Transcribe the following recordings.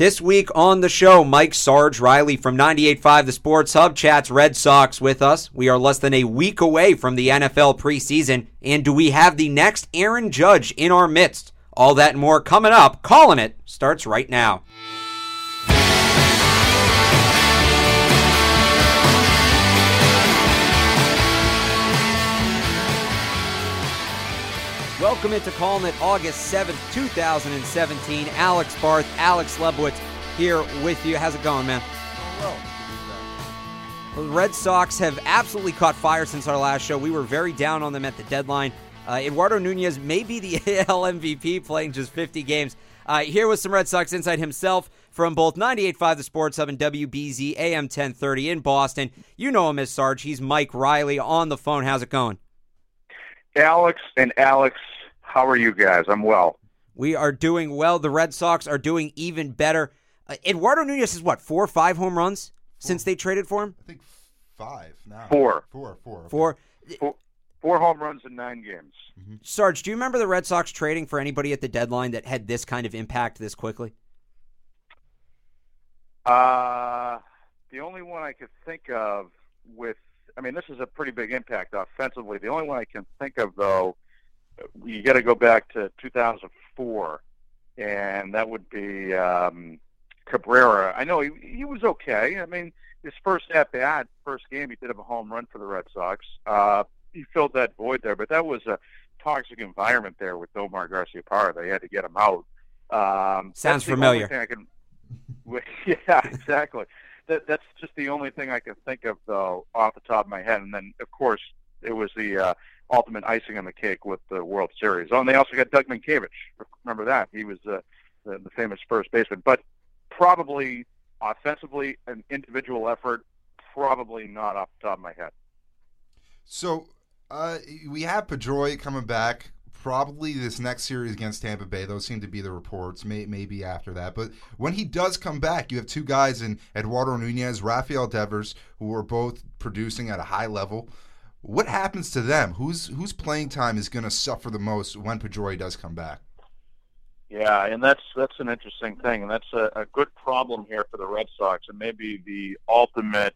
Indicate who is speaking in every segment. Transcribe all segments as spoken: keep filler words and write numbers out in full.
Speaker 1: This week on the show, Mike Sarge Riley from ninety-eight point five The Sports Hub chats Red Sox with us. We are less than a week away from the N F L preseason, and do we have the next Aaron Judge in our midst? All that and more coming up. Calling It starts right now. Welcome into Calling It August seventh, twenty seventeen. Alex Barth, Alex Lebowitz here with you. How's it going, man?
Speaker 2: Well,
Speaker 1: The Red Sox have absolutely caught fire since our last show. We were very down on them at the deadline. Uh, Eduardo Nunez may be the A L M V P, playing just fifty games. Uh, here was some Red Sox insight himself from both ninety-eight point five The Sports Hub and W B Z A M ten thirty in Boston. You know him as Sarge. He's Mike Riley on the phone. How's it going?
Speaker 2: Alex and Alex, how are you guys? I'm well.
Speaker 1: We are doing well. The Red Sox are doing even better. Uh, Eduardo Nunez is what, four or five home runs four. since they traded for him?
Speaker 3: I think five now.
Speaker 2: Four.
Speaker 3: Four, four. Okay.
Speaker 1: Four.
Speaker 2: Four, four home runs in nine games.
Speaker 3: Mm-hmm.
Speaker 1: Sarge, do you remember the Red Sox trading for anybody at the deadline that had this kind of impact this quickly?
Speaker 2: Uh, the only one I could think of with, I mean, this is a pretty big impact offensively. The only one I can think of, though, you got to go back to two thousand four, and that would be um, Cabrera. I know he, he was okay. I mean, his first at-bat, first game, he did have a home run for the Red Sox. Uh, he filled that void there, but that was a toxic environment there with Omar Garciaparra. They had to get him out. Um,
Speaker 1: Sounds familiar.
Speaker 2: I can, yeah, exactly. That, that's just the only thing I can think of, though, off the top of my head. And then, of course, it was the uh, ultimate icing on the cake with the World Series. Oh, and they also got Doug Mankiewicz. Remember that? He was uh, the, the famous first baseman. But probably offensively, an individual effort, probably not off the top of my head.
Speaker 3: So uh, we have Pedroia coming back. Probably this next series against Tampa Bay. Those seem to be the reports, may, maybe after that. But when he does come back, you have two guys in Eduardo Nunez, Rafael Devers, who are both producing at a high level. What happens to them? Whose whose playing time is going to suffer the most when Pedroia does come back?
Speaker 2: Yeah, and that's that's an interesting thing, and that's a, a good problem here for the Red Sox, and maybe the ultimate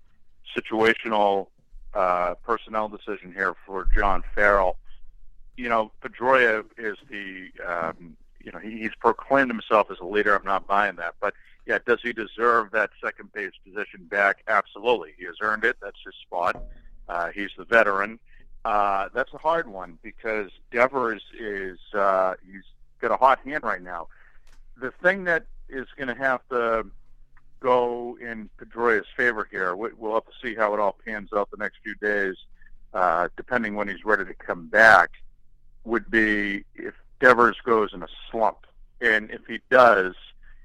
Speaker 2: situational uh, personnel decision here for John Farrell. You know, Pedroia is the, um, you know, he, he's proclaimed himself as a leader. I'm not buying that. But, yeah, does he deserve that second base position back? Absolutely. He has earned it. That's his spot. Uh, he's the veteran. Uh, that's a hard one because Devers is, uh, he's got a hot hand right now. The thing that is going to have to go in Pedroia's favor here, we'll have to see how it all pans out the next few days, uh, depending when he's ready to come back, would be if Devers goes in a slump. And if he does,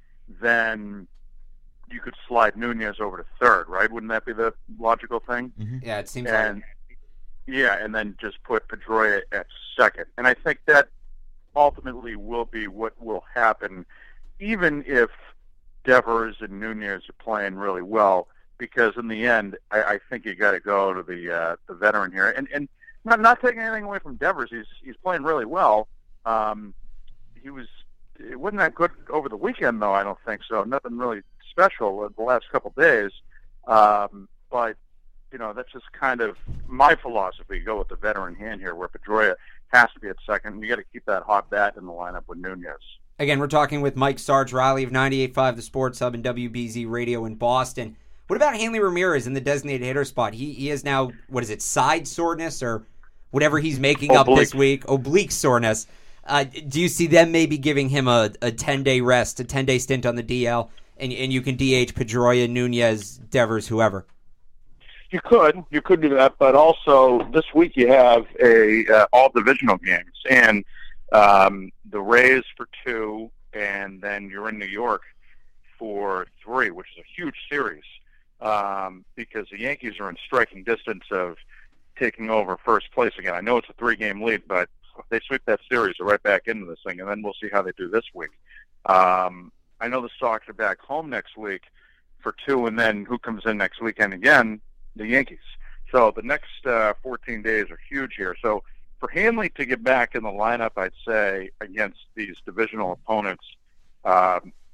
Speaker 2: then you could slide Nunez over to third, right? Wouldn't that be the logical thing?
Speaker 3: Mm-hmm.
Speaker 1: Yeah, it seems
Speaker 2: and,
Speaker 1: like.
Speaker 2: Yeah, and then just put Pedroia at second. And I think that ultimately will be what will happen, even if Devers and Nunez are playing really well, because in the end, I, I think you got to go to the uh, the veteran here. And and Not, not taking anything away from Devers. He's he's playing really well. Um, he was it wasn't that good over the weekend, though. I don't think so. Nothing really special in the last couple of days. Um, but you know, that's just kind of my philosophy. Go with the veteran hand here, where Pedroia has to be at second. You got to keep that hot bat in the lineup with Nunez.
Speaker 1: Again, we're talking with Mike Sarge Riley of ninety-eight point five The Sports Hub and W B Z Radio in Boston. What about Hanley Ramirez in the designated hitter spot? He he is now, what is it, side soreness or whatever he's making
Speaker 2: Oblique.
Speaker 1: up this week, oblique soreness. Uh, do you see them maybe giving him a, a ten-day rest, a ten-day stint on the D L, and and you can D H Pedroia, Nunez, Devers, whoever?
Speaker 2: You could. You could do that, but also this week you have a uh, all divisional games, and um, the Rays for two, and then you're in New York for three, which is a huge series um, because the Yankees are in striking distance of taking over first place again. I know it's a three-game lead, but if they sweep that series, they're right back into this thing, and then we'll see how they do this week. Um, I know the Sox are back home next week for two, and then who comes in next weekend again? The Yankees. So the next uh, fourteen days are huge here. So for Hanley to get back in the lineup, I'd say, against these divisional opponents, um,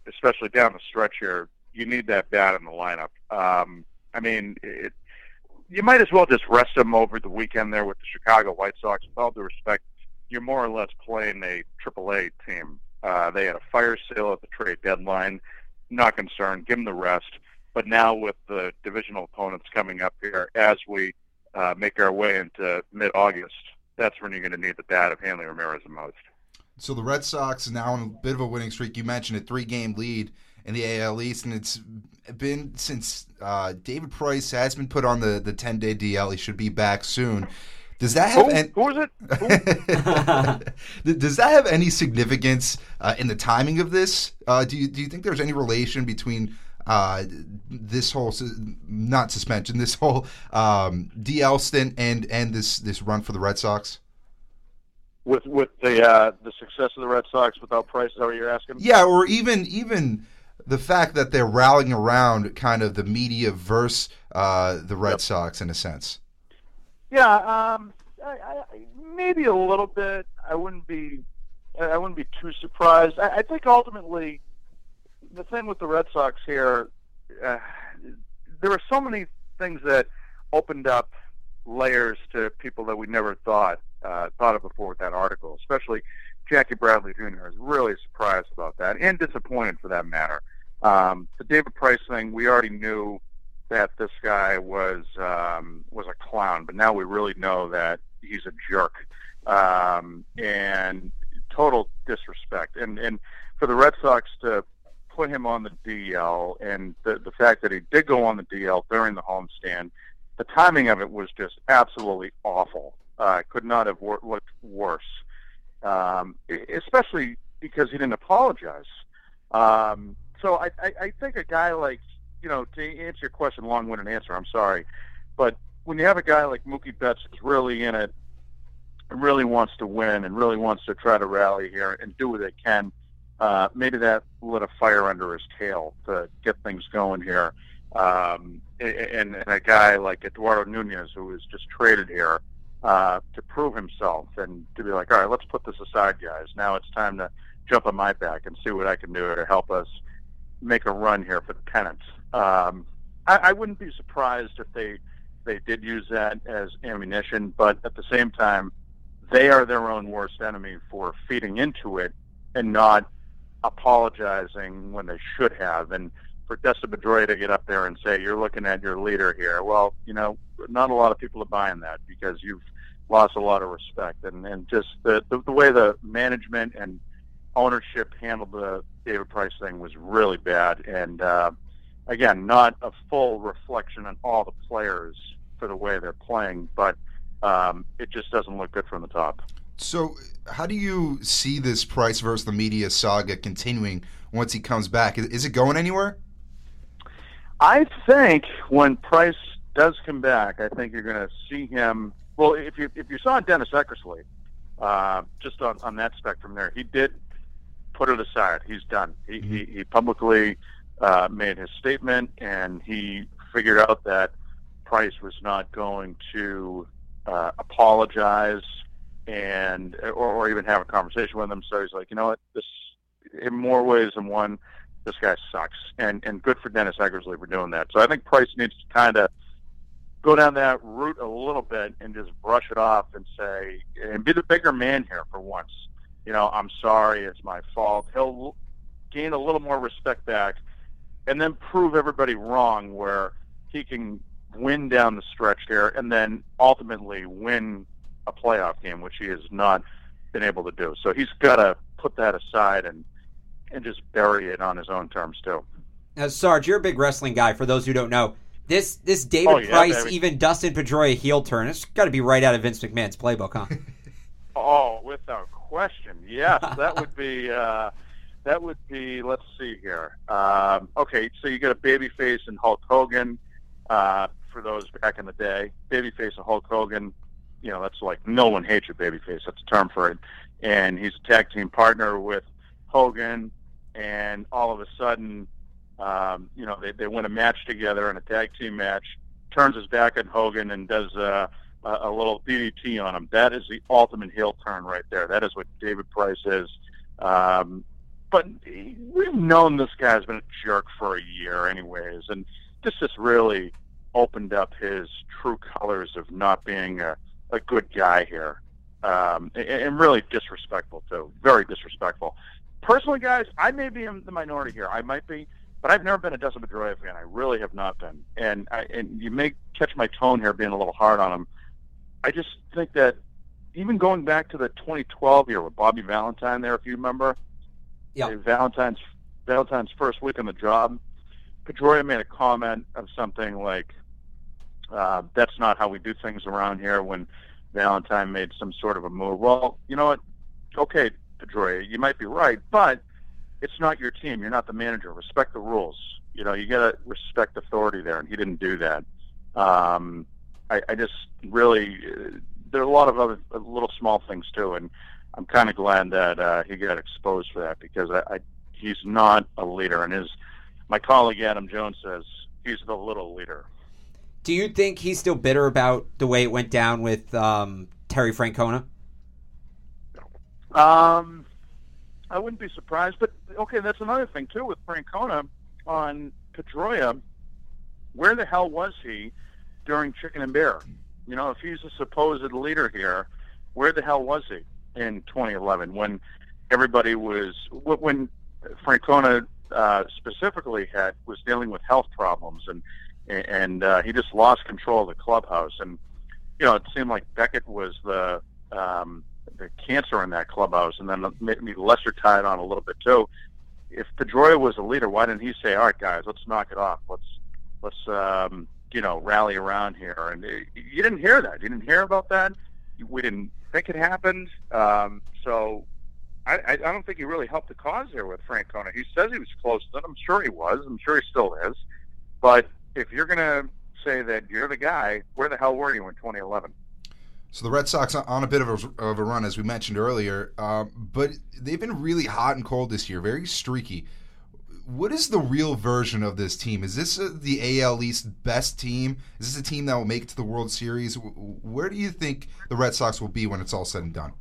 Speaker 2: especially down the stretch here, you need that bat in the lineup. Um, I mean, it, you might as well just rest him over the weekend there with the Chicago White Sox. With all due respect, you're more or less playing a triple A team. Uh, they had a fire sale at the trade deadline. Not concerned. Give them the rest. But now with the divisional opponents coming up here, as we uh, make our way into mid-August, that's when you're going to need the bat of Hanley Ramirez the most.
Speaker 3: So the Red Sox are now on a bit of a winning streak. You mentioned a three-game lead in the A L East, and it's been since uh, David Price has been put on the, the ten-day D L. He should be back soon. Does that have
Speaker 2: Who,
Speaker 3: any,
Speaker 2: who is it? Who?
Speaker 3: Does that have any significance uh, in the timing of this? Uh, do you do you think there's any relation between uh, this whole not suspension, this whole um, D L stint, and and this this run for the Red Sox?
Speaker 2: With with the uh, the success of the Red Sox without Price, is that what you're asking?
Speaker 3: Yeah, or even even the fact that they're rallying around kind of the media versus uh, the Red
Speaker 2: Yep.
Speaker 3: Sox in a sense.
Speaker 2: Yeah, um, I, I, maybe a little bit. I wouldn't be, I wouldn't be too surprised. I, I think ultimately, the thing with the Red Sox here, uh, there are so many things that opened up layers to people that we never thought uh, thought of before with that article. Especially Jackie Bradley Junior is really surprised about that and disappointed for that matter. Um, the David Price thing, we already knew that this guy was um, was a clown, but now we really know that he's a jerk um, and total disrespect. And and for the Red Sox to put him on the D L, and the the fact that he did go on the D L during the homestand, the timing of it was just absolutely awful. Uh, could not have wor- looked worse, um, especially because he didn't apologize. Um, so I, I, I think a guy like, you know, to answer your question, long-winded answer, I'm sorry. But when you have a guy like Mookie Betts who's really in it, and really wants to win, and really wants to try to rally here and do what they can, uh, maybe that lit a fire under his tail to get things going here. Um, and, and a guy like Eduardo Nunez, who was just traded here uh, to prove himself and to be like, all right, let's put this aside, guys. Now it's time to jump on my back and see what I can do to help us make a run here for the pennant. Um, I, I wouldn't be surprised if they they did use that as ammunition, but at the same time, they are their own worst enemy for feeding into it and not apologizing when they should have. And for Dustin Pedroia to get up there and say, you're looking at your leader here, well, you know, not a lot of people are buying that because you've lost a lot of respect. And, and just the, the, the way the management and ownership handled the David Price thing was really bad. And, uh, again, not a full reflection on all the players for the way they're playing, but um, it just doesn't look good from the top.
Speaker 3: So how do you see this Price versus the media saga continuing once he comes back? Is, is it going anywhere?
Speaker 2: I think when Price does come back, I think you're going to see him. Well, if you if you saw Dennis Eckersley, uh, just on, on that spectrum there, he did put it aside. He's done. He mm-hmm. he, he publicly uh, made his statement, and he figured out that Price was not going to uh, apologize and or, or even have a conversation with him. So he's like, you know what, this in more ways than one, this guy sucks. And and good for Dennis Eckersley for doing that. So I think Price needs to kind of go down that route a little bit and just brush it off and say, and be the bigger man here for once. You know, I'm sorry, it's my fault. He'll gain a little more respect back and then prove everybody wrong where he can win down the stretch here and then ultimately win a playoff game, which he has not been able to do. So he's got to put that aside and and just bury it on his own terms too.
Speaker 1: Now, Sarge, you're a big wrestling guy. For those who don't know, this this David
Speaker 2: oh, yeah,
Speaker 1: Price,
Speaker 2: baby.
Speaker 1: even Dustin Pedroia heel turn, it's got to be right out of Vince McMahon's playbook, huh?
Speaker 2: Oh, without question, yes. That would be. Uh, that would be. Let's see here. Um, okay, so you got a babyface and Hulk Hogan. Uh, for those back in the day, babyface and Hulk Hogan. You know, that's like no one hates your babyface. That's a term for it. And he's a tag team partner with Hogan, and all of a sudden, um, you know, they, they win a match together in a tag team match, turns his back on Hogan and does uh, a, a little D D T on him. That is the ultimate heel turn right there. That is what David Price is. Um, but we've known this guy's been a jerk for a year anyways, and this just really opened up his true colors of not being a, a good guy here. Um, and, and really disrespectful, too. Very disrespectful. Personally, guys, I may be in the minority here. I might be, but I've never been a Dustin Pedroia fan. I really have not been. And I, and you may catch my tone here being a little hard on him. I just think that even going back to the twenty twelve year with Bobby Valentine there, if you remember,
Speaker 1: yeah.
Speaker 2: Valentine's Valentine's first week on the job, Pedroia made a comment of something like, uh, that's not how we do things around here, when Valentine made some sort of a move. Well, you know what? Okay, Pedroia, you might be right, but it's not your team. You're not the manager. Respect the rules. You know, you got to respect authority there, and he didn't do that. Um, I, I just really, uh, there are a lot of other uh, little small things too, and I'm kind of glad that uh, he got exposed for that, because I, I, he's not a leader, and his my colleague Adam Jones says he's the little leader.
Speaker 1: Do you think he's still bitter about the way it went down with um, Terry Francona?
Speaker 2: Um, I wouldn't be surprised, but okay, that's another thing too with Francona on Pedroia. Where the hell was he during Chicken and Bear? You know, if he's a supposed leader here, where the hell was he in twenty eleven when everybody was, when Francona uh, specifically had was dealing with health problems, and and uh, he just lost control of the clubhouse, and you know, it seemed like Beckett was the um, the cancer in that clubhouse, and then maybe Lester tied on a little bit too. If Pedroia was a leader, why didn't he say, "All right, guys, let's knock it off. Let's let's um, you know, rally around here"? And it, you didn't hear that. You didn't hear about that. We didn't think it happened. Um, so I, I don't think he really helped the cause there with Francona. He says he was close to it. I'm sure he was. I'm sure he still is. But if you're going to say that you're the guy, where the hell were you in twenty eleven?
Speaker 3: So the Red Sox on a bit of a, of a run, as we mentioned earlier, um, but they've been really hot and cold this year, very streaky. What is the real version of this team? Is this uh, the A L East best team? Is this a team that will make it to the World Series? Where do you think the Red Sox will be when it's all said and done?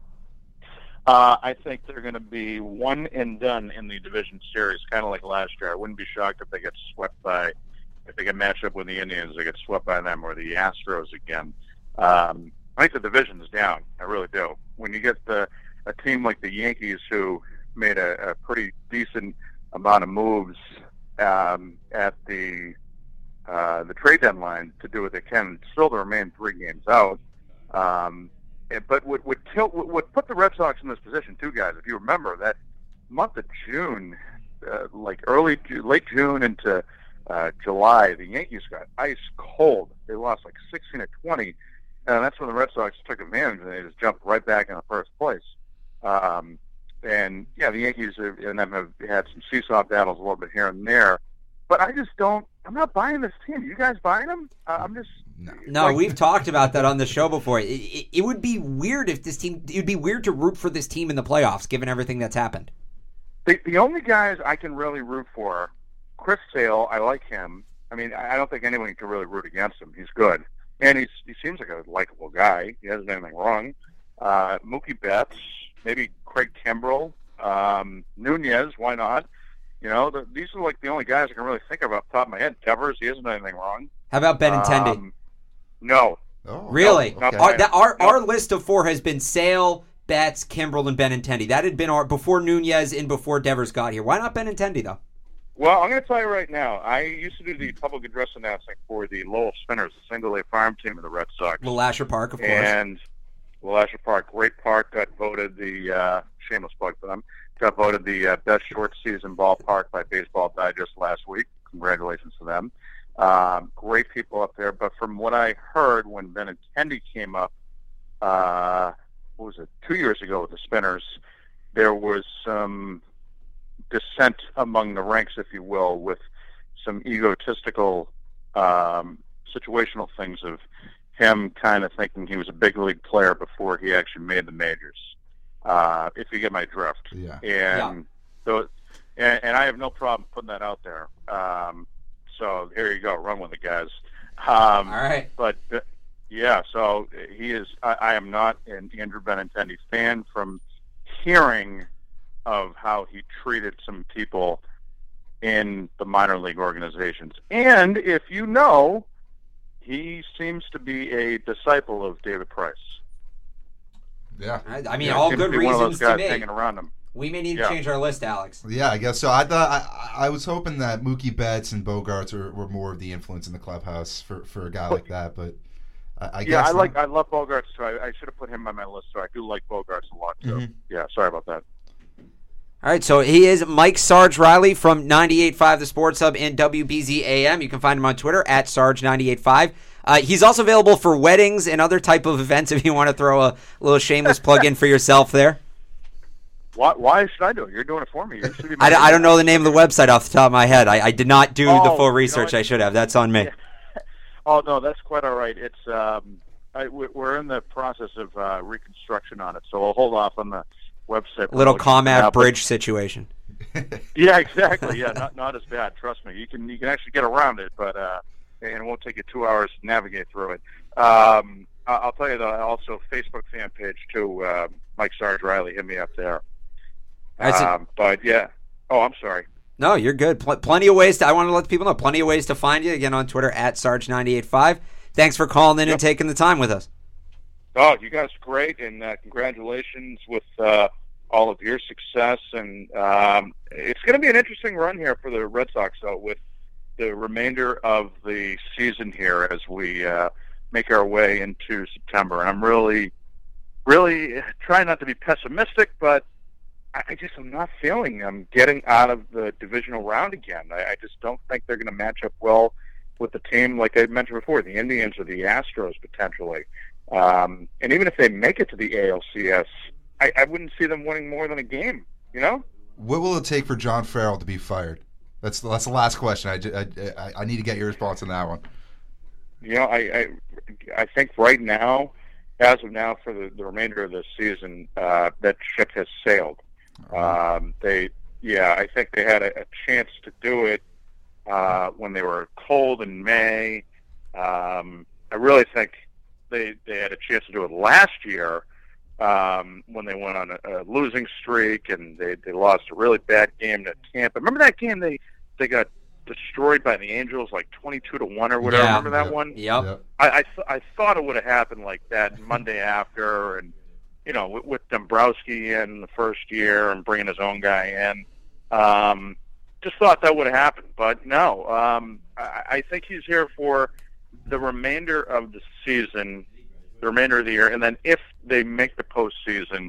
Speaker 2: Uh, I think they're going to be one and done in the division series, kind of like last year. I wouldn't be shocked if they get swept by, if they get matched up with the Indians, they get swept by them, or the Astros again. Um, I think the division is down. I really do. When you get the, a team like the Yankees, who made a, a pretty decent amount of moves um, at the uh, the trade deadline to do what they can, still to remain three games out. Um, but what would tilt, what put the Red Sox in this position, too, guys? If you remember that month of June, uh, like early, late June into uh, July, the Yankees got ice cold. They lost like sixteen to twenty. And that's when the Red Sox took advantage, and they just jumped right back in the first place. Um, and, yeah, the Yankees have, and them have had some seesaw battles a little bit here and there. But I just don't – I'm not buying this team. You guys buying them? Uh, I'm just –
Speaker 1: No, like, we've talked about that on the show before. It, it, it would be weird if this team – it would be weird to root for this team in the playoffs, given everything that's happened.
Speaker 2: The, the only guys I can really root for, Chris Sale, I like him. I mean, I don't think anyone can really root against him. He's good. And he's, he seems like a likable guy. He hasn't done anything wrong. Uh, Mookie Betts, maybe Craig Kimbrell, um, Nunez, why not? You know, the, these are like the only guys I can really think of off the top of my head. Devers, he hasn't done anything wrong.
Speaker 1: How about Benintendi?
Speaker 2: Um, no.
Speaker 3: Oh,
Speaker 1: really?
Speaker 3: okay.
Speaker 1: Our, that, our, our list of four has been Sale, Betts, Kimbrell, and Benintendi. That had been our before Nunez and before Devers got here. Why not Benintendi, though?
Speaker 2: Well, I'm going to tell you right now, I used to do the public address announcing for the Lowell Spinners, the single-A farm team of the Red Sox.
Speaker 1: Little Asher Park, of course.
Speaker 2: And Little Asher Park, great park, got voted the, uh, shameless plug for them, got voted the uh, best short-season ballpark by Baseball Digest last week. Congratulations to them. Um, great people up there, but from what I heard when Benintendi came up, uh, what was it, two years ago with the Spinners, there was some dissent among the ranks, if you will, with some egotistical um, situational things of him kind of thinking he was a big league player before he actually made the majors, uh, if you get my drift.
Speaker 3: Yeah.
Speaker 2: And
Speaker 1: yeah.
Speaker 2: so, and, and I have no problem putting that out there. Um, so here you go, run with it, guys. Um,
Speaker 1: All right.
Speaker 2: But uh, yeah, so he is. I, I am not an Andrew Benintendi fan from hearing of how he treated some people in the minor league organizations. And if you know, he seems to be a disciple of David Price.
Speaker 3: Yeah.
Speaker 1: I, I mean,
Speaker 2: Yeah,
Speaker 1: all
Speaker 2: seems
Speaker 1: good
Speaker 2: to be one of
Speaker 1: reasons
Speaker 2: those guys
Speaker 1: to me.
Speaker 2: hanging around him.
Speaker 1: We may need
Speaker 2: Yeah.
Speaker 1: to change our list, Alex.
Speaker 3: Yeah, I guess so. I thought I, I was hoping that Mookie Betts and Bogarts were, were more of the influence in the clubhouse for, for a guy like that, but I, I
Speaker 2: yeah,
Speaker 3: guess
Speaker 2: I
Speaker 3: not.
Speaker 2: like I love Bogarts too. I, I should have put him on my list, so I do like Bogarts a lot too.
Speaker 3: Mhm.
Speaker 2: Yeah, sorry about that.
Speaker 1: All right, so he is Mike Sarge Riley from ninety-eight point five The Sports Hub and W B Z A M. You can find him on Twitter at Sarge ninety-eight point five. Uh, he's also available for weddings and other type of events if you want to throw a little shameless plug in for yourself there.
Speaker 2: Why, why should I do it? You're doing it for me. You should be
Speaker 1: I, I don't know the name of the website off the top of my head. I, I did not do
Speaker 2: Oh,
Speaker 1: the full
Speaker 2: you know
Speaker 1: research
Speaker 2: what?
Speaker 1: I should have. That's on me.
Speaker 2: Yeah. Oh no, that's quite all right. It's um, I, we're in the process of uh, reconstruction on it, so we'll hold off on the website.
Speaker 1: Little
Speaker 2: promotion
Speaker 1: Comad
Speaker 2: now, but-
Speaker 1: Bridge situation.
Speaker 2: Yeah, exactly. Yeah, not not as bad. Trust me. You can you can actually get around it, but uh, and it won't take you two hours to navigate through it. Um, I- I'll tell you though. Also, Facebook fan page too. Uh, Mike Sarge Riley, hit me up there.
Speaker 1: All right, so-
Speaker 2: Um, but yeah. Oh, I'm sorry.
Speaker 1: No, you're good. Pl- plenty of ways to, I want to let people know, plenty of ways to find you. Again, on Twitter, at Sarge ninety-eight point five. Thanks for calling in
Speaker 2: Yep.
Speaker 1: and taking the time with us.
Speaker 2: Oh, you guys are great, and uh, congratulations with uh, all of your success. And um, it's going to be an interesting run here for the Red Sox, though, with the remainder of the season here as we uh, make our way into September. And I'm really, really trying not to be pessimistic, but I I just am not feeling them getting out of the divisional round again. I, I just don't think they're going to match up well with the team, like I mentioned before, the Indians or the Astros potentially. Um, and even if they make it to the A L C S, I, I wouldn't see them winning more than a game, you know?
Speaker 3: What will it take for John Farrell to be fired? That's the, that's the last question. I, ju- I, I, I need to get your response on that one.
Speaker 2: You know, I, I, I think right now, as of now, for the, the remainder of the season, uh, that ship has sailed. Um, they, yeah, I think they had a, a chance to do it uh, when they were cold in May. Um, I really think they they had a chance to do it last year um, when they went on a, a losing streak and they, they lost a really bad game to Tampa. Remember that game they they got destroyed by the Angels like twenty-two to one or whatever.
Speaker 1: Yeah.
Speaker 2: Remember that
Speaker 3: Yep.
Speaker 2: one?
Speaker 1: Yep.
Speaker 3: Yep.
Speaker 2: I I, th- I thought it would have happened like that Monday after, and you know, with, with Dombrowski in the first year and bringing his own guy in, um, just thought that would have happened. But no, um, I, I think he's here for the remainder of the season, the remainder of the year, and then if they make the postseason,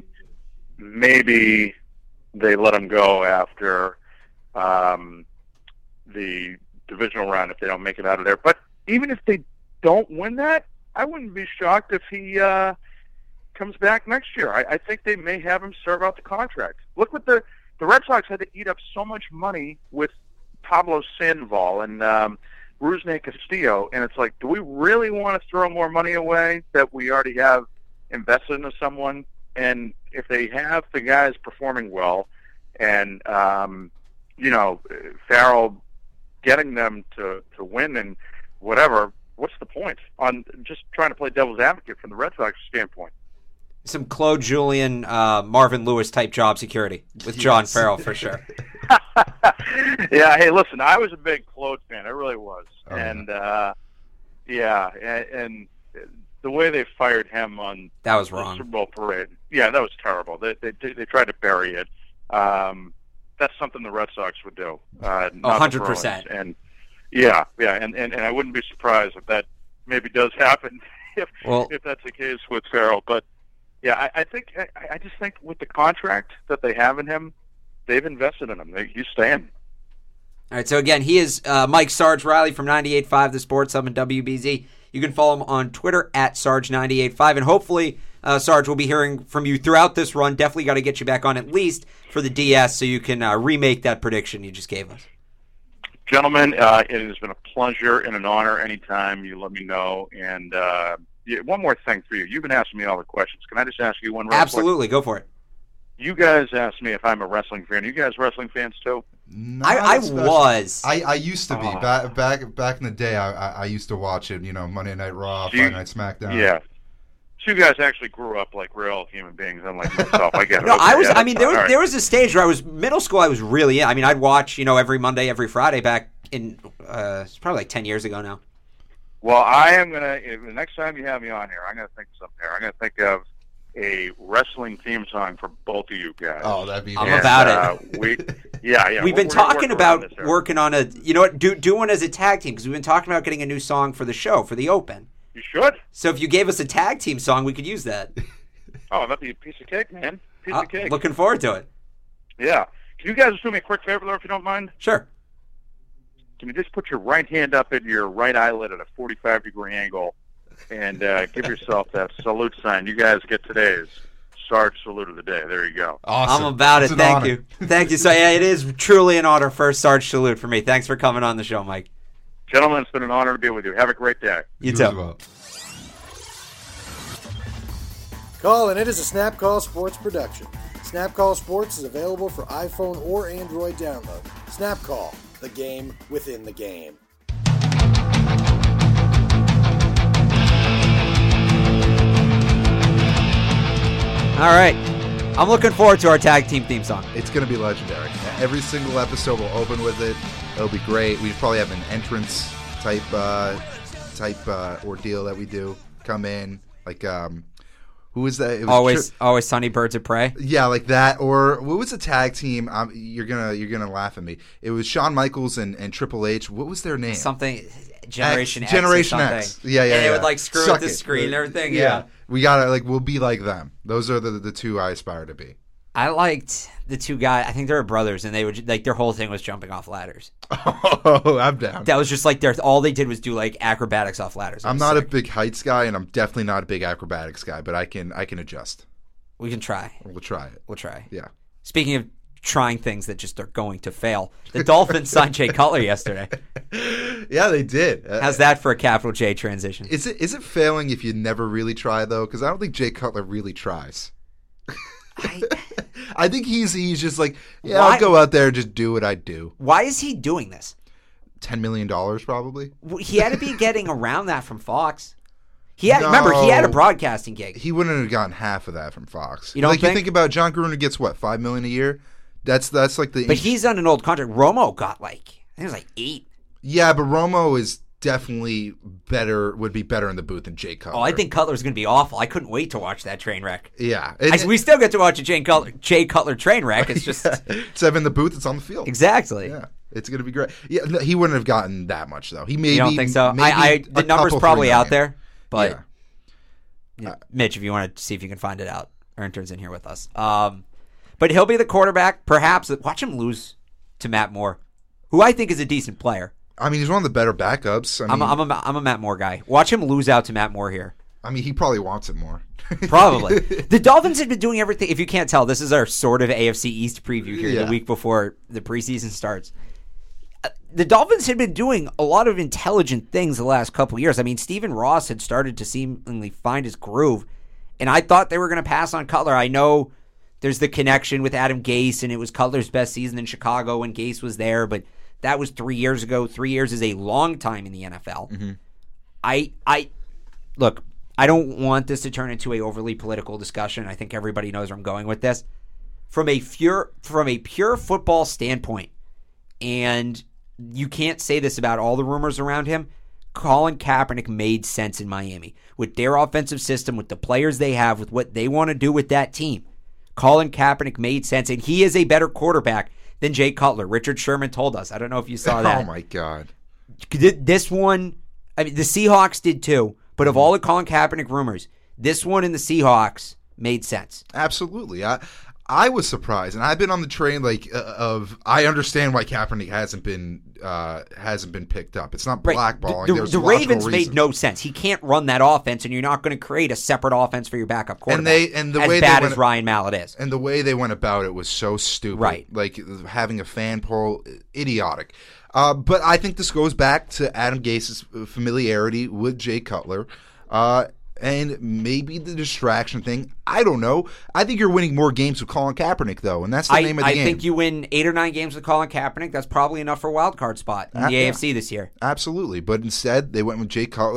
Speaker 2: maybe they let him go after um, the divisional round if they don't make it out of there. But even if they don't win that, I wouldn't be shocked if he uh, comes back next year. I, I think they may have him serve out the contract. Look what the the Red Sox had to eat up so much money with Pablo Sandoval and um, Rusney Castillo, and it's like, do we really want to throw more money away that we already have invested into someone? And if they have the guys performing well, and um, you know, Farrell getting them to to win and whatever, what's the point on just trying to play devil's advocate from the Red Sox standpoint?
Speaker 1: Some Claude Julien, uh, Marvin Lewis type job security with John
Speaker 3: Yes.
Speaker 1: Farrell for sure.
Speaker 2: Yeah, hey, listen, I was a big Claude fan. I really was.
Speaker 3: Oh,
Speaker 2: and, uh, yeah, and, and the way they fired him on
Speaker 1: That was
Speaker 2: the
Speaker 1: wrong.
Speaker 2: Super Bowl parade, yeah, that was terrible. They they, they tried to bury it. Um, that's something the Red Sox would do. Uh, not the
Speaker 1: one hundred percent.
Speaker 2: Bruins. And, yeah, yeah, and, and, and I wouldn't be surprised if that maybe does happen if,
Speaker 1: Well-
Speaker 2: if that's the case with Farrell. But, yeah, I, I think I, I just think with the contract that they have in him, they've invested in him. They, he's staying.
Speaker 1: All right, so again, he is uh, Mike Sarge Riley from ninety-eight point five The Sports Hub and W B Z. You can follow him on Twitter at Sarge ninety-eight point five, and hopefully, uh, Sarge, we'll be hearing from you throughout this run. Definitely got to get you back on at least for the D S so you can uh, remake that prediction you just gave us.
Speaker 2: Gentlemen, uh, it has been a pleasure and an honor anytime you let me know. And uh, yeah, one more thing for you. You've been asking me all the questions. Can I just ask you one real quick?
Speaker 1: Absolutely, go for it.
Speaker 2: You guys asked me if I'm a wrestling fan. Are you guys wrestling fans too?
Speaker 3: Not
Speaker 1: I, I
Speaker 3: especially-
Speaker 1: was.
Speaker 3: I, I used to be
Speaker 2: Oh.
Speaker 3: back back back in the day. I, I I used to watch it. You know, Monday Night Raw,
Speaker 2: Do you-
Speaker 3: Friday Night SmackDown.
Speaker 2: Yeah. two guys actually grew up like real human beings, unlike myself. I get it.
Speaker 1: No,
Speaker 2: okay,
Speaker 1: I was.
Speaker 2: yeah,
Speaker 1: I mean, there was
Speaker 2: right.
Speaker 1: there was a stage where I was middle school. I was really. I mean, I'd watch, you know, every Monday, every Friday back in. Uh, it's probably like ten years ago now.
Speaker 2: Well, I am gonna. If, the next time you have me on here, I'm gonna think of something here. I'm gonna think of a wrestling theme song for both of you guys.
Speaker 3: Oh, that'd be.
Speaker 1: I'm
Speaker 3: nice.
Speaker 1: about
Speaker 2: uh,
Speaker 1: it.
Speaker 2: We, yeah, yeah.
Speaker 1: We've been
Speaker 2: we're,
Speaker 1: talking
Speaker 2: we're
Speaker 1: about
Speaker 2: this here.
Speaker 1: working on a. You know what? Do do one as a tag team because we've been talking about getting a new song for the show for the Open.
Speaker 2: You should.
Speaker 1: So if you gave us a tag team song, we could use that.
Speaker 2: Oh, that'd be a piece of cake, man. Piece
Speaker 1: Uh,
Speaker 2: of cake.
Speaker 1: looking forward to it.
Speaker 2: Yeah. Can you guys do me a quick favor, though, if you don't mind?
Speaker 1: Sure.
Speaker 2: Can you just put your right hand up at your right eyelid at a forty-five degree angle and uh, give yourself that salute sign? You guys get today's Sarge salute of the day. There you go.
Speaker 3: Awesome.
Speaker 1: I'm about
Speaker 3: It's
Speaker 1: it.
Speaker 3: an
Speaker 1: Thank
Speaker 3: honor.
Speaker 1: you. Thank you. So yeah, it is truly an honor. First Sarge salute for me. Thanks for coming on the show, Mike.
Speaker 2: Gentlemen, it's been an honor to be with you. Have a great day.
Speaker 1: You,
Speaker 3: You
Speaker 1: too.
Speaker 3: as well.
Speaker 4: Call and it is a Snap Call Sports production. Snap Call Sports is available for iPhone or Android download. Snap Call, the game within the game.
Speaker 1: All right. I'm looking forward to our tag team theme song.
Speaker 3: It's going to be legendary. Every single episode will open with it. It'll be great. We probably have an entrance type uh, type uh, ordeal that we do. Come in like um, who is that? It was
Speaker 1: Always,
Speaker 3: Tri-
Speaker 1: always sunny birds of prey.
Speaker 3: yeah, like that. Or what was the tag team? Um, you're gonna you're gonna laugh at me. It was Shawn Michaels and, and Triple H. What was their name?
Speaker 1: Something, Generation X,
Speaker 3: Generation
Speaker 1: or something.
Speaker 3: X. Yeah, yeah.
Speaker 1: And
Speaker 3: yeah.
Speaker 1: it would like screw
Speaker 3: Suck
Speaker 1: at the
Speaker 3: it.
Speaker 1: screen and everything. Yeah.
Speaker 3: We gotta like we'll be like them. Those are the the two I aspire to be.
Speaker 1: I liked the two guys. I think they were brothers, and they would like their whole thing was jumping off ladders.
Speaker 3: Oh, I'm down.
Speaker 1: That was just like their all they did was do like acrobatics off ladders. It
Speaker 3: I'm
Speaker 1: was
Speaker 3: not
Speaker 1: sick.
Speaker 3: a big heights guy, and I'm definitely not a big acrobatics guy. But I can I can adjust.
Speaker 1: We can try.
Speaker 3: We'll try it.
Speaker 1: We'll try.
Speaker 3: Yeah.
Speaker 1: Speaking of trying things that just are going to fail, the Dolphins signed Jay Cutler yesterday.
Speaker 3: Yeah, they did. Uh,
Speaker 1: How's that for a capital J transition?
Speaker 3: Is it is it failing if you never really try though? Because I don't think Jay Cutler really tries.
Speaker 1: I,
Speaker 3: I think he's he's just like, yeah,
Speaker 1: Why-
Speaker 3: I'll go out there and just do what I do.
Speaker 1: why is he doing this?
Speaker 3: Ten million dollars probably.
Speaker 1: He had to be getting around that from Fox. He had remember he had a
Speaker 3: No.
Speaker 1: broadcasting gig.
Speaker 3: He wouldn't have gotten half of that from Fox.
Speaker 1: You don't
Speaker 3: like
Speaker 1: think?
Speaker 3: you think about John Gruden gets what five million a year. That's that's like the
Speaker 1: But he's on an old contract. Romo got like I think it was like eight.
Speaker 3: yeah, but Romo is definitely better. Would be better in the booth than Jay Cutler.
Speaker 1: Oh, I think Cutler's going to be awful. I couldn't wait to watch that train wreck.
Speaker 3: yeah.
Speaker 1: I,
Speaker 3: It-
Speaker 1: we still get to watch a Jay Cutler, Jay Cutler train wreck. It's just
Speaker 3: Instead of in the booth, it's on the field.
Speaker 1: exactly.
Speaker 3: Yeah, it's gonna be great. Yeah, no, he wouldn't have gotten that much though. He maybe
Speaker 1: You don't think so?
Speaker 3: maybe
Speaker 1: I, I
Speaker 3: a
Speaker 1: the number's
Speaker 3: couple,
Speaker 1: probably
Speaker 3: three
Speaker 1: out
Speaker 3: million.
Speaker 1: there, but
Speaker 3: Yeah.
Speaker 1: yeah, Mitch, if you want to see if you can find it out, Ernton's in here with us. Um, but he'll be the quarterback. Perhaps watch him lose to Matt Moore, who I think is a decent player.
Speaker 3: I mean, he's one of the better backups. I mean,
Speaker 1: I'm a, I'm a, I'm a Matt Moore guy. Watch him lose out to Matt Moore here.
Speaker 3: I mean, he probably wants it more.
Speaker 1: Probably. The Dolphins have been doing everything. If you can't tell, this is our sort of A F C East preview here
Speaker 3: Yeah.
Speaker 1: the week before the preseason starts. Uh, The Dolphins had been doing a lot of intelligent things the last couple of years. I mean, Stephen Ross had started to seemingly find his groove, and I thought they were going to pass on Cutler. I know there's the connection with Adam Gase, and it was Cutler's best season in Chicago when Gase was there, but that was three years ago. Three years is a long time in the N F L.
Speaker 3: Mm-hmm.
Speaker 1: I, I, look, I don't want this to turn into a overly political discussion. I think everybody knows where I'm going with this. From a pure, from a pure football standpoint, and you can't say this about all the rumors around him, Colin Kaepernick made sense in Miami. With their offensive system, with the players they have, with what they want to do with that team, Colin Kaepernick made sense, and he is a better quarterback than Jay Cutler. Richard Sherman told us. I don't know if you saw that.
Speaker 3: Oh my god!
Speaker 1: This one, I mean, the Seahawks did too, but of all the Colin Kaepernick rumors, this one in the Seahawks made sense.
Speaker 3: Absolutely. I I was surprised, and I've been on the train like uh, of. I understand why Kaepernick hasn't been uh, hasn't been picked up. It's not blackballing.
Speaker 1: The,
Speaker 3: There's
Speaker 1: the
Speaker 3: logical
Speaker 1: Ravens
Speaker 3: reasons.
Speaker 1: made no sense. He can't run that offense, and you're not going to create a separate offense for your backup quarterback.
Speaker 3: And they and the
Speaker 1: as
Speaker 3: way
Speaker 1: bad
Speaker 3: they
Speaker 1: as
Speaker 3: went,
Speaker 1: Ryan Mallett is.
Speaker 3: and the way they went about it was so stupid.
Speaker 1: Right.
Speaker 3: Like having a fan poll, idiotic. Uh, but I think this goes back to Adam Gase's familiarity with Jay Cutler. Uh, and maybe the distraction thing. I don't know. I think you're winning more games with Colin Kaepernick, though, and that's the
Speaker 1: I,
Speaker 3: name of the
Speaker 1: I
Speaker 3: game.
Speaker 1: think you win eight or nine games with Colin Kaepernick. That's probably enough for a wild card spot in
Speaker 3: Uh,
Speaker 1: the
Speaker 3: yeah.
Speaker 1: A F C this year.
Speaker 3: Absolutely. But instead, they went with Jay Cutler.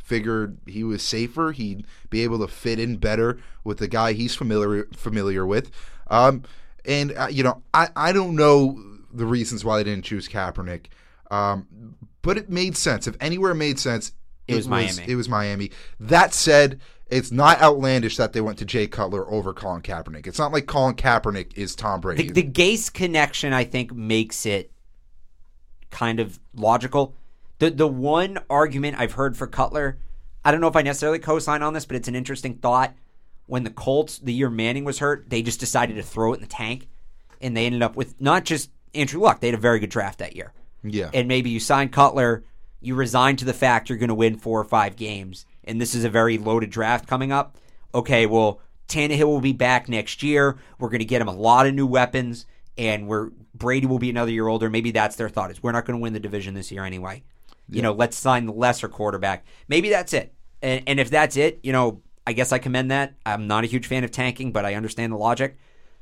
Speaker 3: figured he was safer. He'd be able to fit in better with the guy he's familiar familiar with. Um, and, uh, you know, I, I don't know the reasons why they didn't choose Kaepernick, um, but it made sense. If anywhere made sense,
Speaker 1: it, it was Miami.
Speaker 3: It was Miami. That said, it's not outlandish that they went to Jay Cutler over Colin Kaepernick. It's not like Colin Kaepernick is Tom Brady.
Speaker 1: The, the Gase connection, I think, makes it kind of logical. The the one argument I've heard for Cutler, I don't know if I necessarily co-sign on this, but it's an interesting thought. When the Colts, the year Manning was hurt, they just decided to throw it in the tank, and they ended up with not just Andrew Luck. They had a very good draft that year.
Speaker 3: Yeah.
Speaker 1: And maybe you sign Cutler, you resign to the fact you're going to win four or five games, and this is a very loaded draft coming up. Okay, well, Tannehill will be back next year. We're going to get him a lot of new weapons, and we're Brady will be another year older. Maybe that's their thought is we're not going to win the division this year anyway. Yeah. You know, let's sign the lesser quarterback. Maybe that's it. And, and if that's it, you know, I guess I commend that. I'm not a huge fan of tanking, but I understand the logic.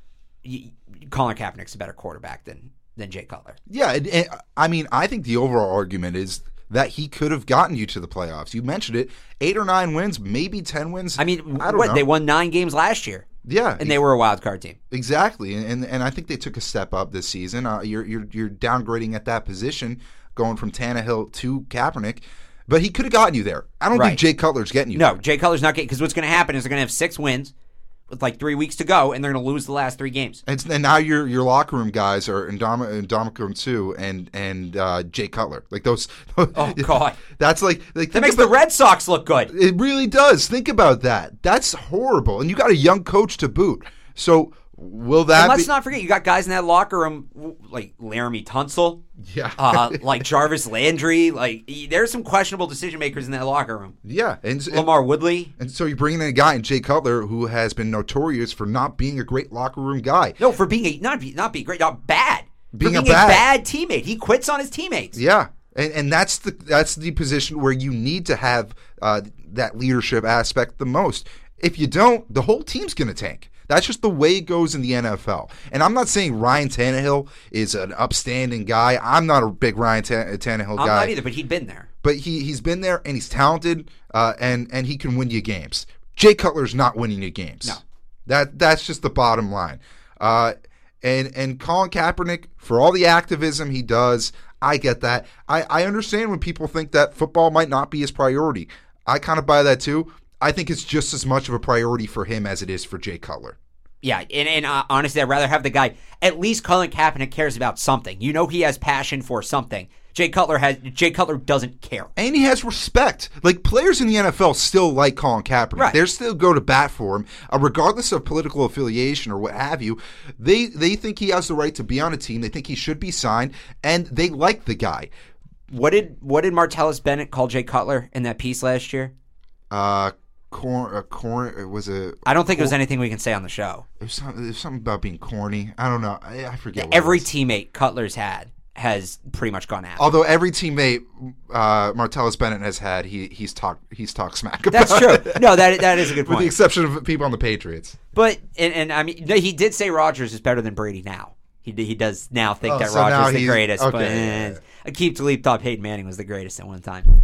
Speaker 1: Colin Kaepernick's a better quarterback than than Jay Cutler.
Speaker 3: Yeah, and, and, I mean, I think the overall argument is that he could have gotten you to the playoffs. You mentioned it, eight or nine wins, maybe ten wins.
Speaker 1: I mean,
Speaker 3: I don't
Speaker 1: what
Speaker 3: know.
Speaker 1: They won nine games last year.
Speaker 3: Yeah,
Speaker 1: and they were a wild card team.
Speaker 3: Exactly, and and, and I think they took a step up this season. Uh, you're you're you're downgrading at that position, going from Tannehill to Kaepernick. But he could have gotten you there. I don't
Speaker 1: right.
Speaker 3: think Jay Cutler's getting you
Speaker 1: no,
Speaker 3: there.
Speaker 1: No, Jay Cutler's not getting, because what's going to happen is they're going to have six wins with like three weeks to go, and they're going to lose the last three games.
Speaker 3: And, and now your your locker room guys are Ndamukong Suh and and uh, Jay Cutler. Like those.
Speaker 1: Oh God,
Speaker 3: that's like, like
Speaker 1: that makes about, the Red Sox look good.
Speaker 3: It really does. Think about that. That's horrible, and you got a young coach to boot. So will that?
Speaker 1: And let's
Speaker 3: be-
Speaker 1: not forget, you got guys in that locker room like Laramie Tunsil,
Speaker 3: yeah,
Speaker 1: uh, like Jarvis Landry. Like there's some questionable decision makers in that locker room.
Speaker 3: Yeah, and
Speaker 1: Lamar Woodley.
Speaker 3: And so you're bringing in a guy in Jay Cutler who has been notorious for not being a great locker room guy.
Speaker 1: No, for being a not be, not being great, not bad.
Speaker 3: Being,
Speaker 1: for being
Speaker 3: a, bad.
Speaker 1: a bad teammate. He quits on his teammates.
Speaker 3: Yeah. And and that's the that's the position where you need to have uh, that leadership aspect the most. If you don't, the whole team's going to tank. That's just the way it goes in the N F L. And I'm not saying Ryan Tannehill is an upstanding guy. I'm not a big Ryan T- Tannehill guy.
Speaker 1: I'm not either, but he'd been there.
Speaker 3: But he, he's been there, and he's talented, uh, and, and he can win you games. Jay Cutler's not winning you games.
Speaker 1: No.
Speaker 3: That That's just the bottom line. Uh, and, and Colin Kaepernick, for all the activism he does, I get that. I, I understand when people think that football might not be his priority. I kind of buy that too. I think it's just as much of a priority for him as it is for Jay Cutler.
Speaker 1: Yeah, and, and uh, honestly, I'd rather have the guy. At least Colin Kaepernick cares about something. You know, he has passion for something. Jay Cutler has. Jay Cutler doesn't care,
Speaker 3: and he has respect. Like players in the N F L still like Colin Kaepernick.
Speaker 1: Right.
Speaker 3: They still go to bat for him, uh, regardless of political affiliation or what have you. They they think he has the right to be on a team. They think he should be signed, and they like the guy.
Speaker 1: What did what did Martellus Bennett call Jay Cutler in that piece last year?
Speaker 3: Uh. Corn, uh, corn, it was a.
Speaker 1: I don't think cor- it was anything we can say on the show.
Speaker 3: It was, some, it was something about being corny. I don't know. I, I forget. What
Speaker 1: every
Speaker 3: it was.
Speaker 1: teammate Cutler's had has pretty much gone after.
Speaker 3: Although every teammate uh, Martellus Bennett has had, he he's talked he's talked smack about.
Speaker 1: That's true. No, that that is a good point.
Speaker 3: With the exception of people on the Patriots.
Speaker 1: But and, and I mean, he did say Rodgers is better than Brady now. He he does now think
Speaker 3: oh,
Speaker 1: that
Speaker 3: so
Speaker 1: Rodgers is the
Speaker 3: he's,
Speaker 1: greatest.
Speaker 3: Okay,
Speaker 1: but
Speaker 3: yeah, yeah.
Speaker 1: Aqib Talib thought Peyton Manning was the greatest at one time.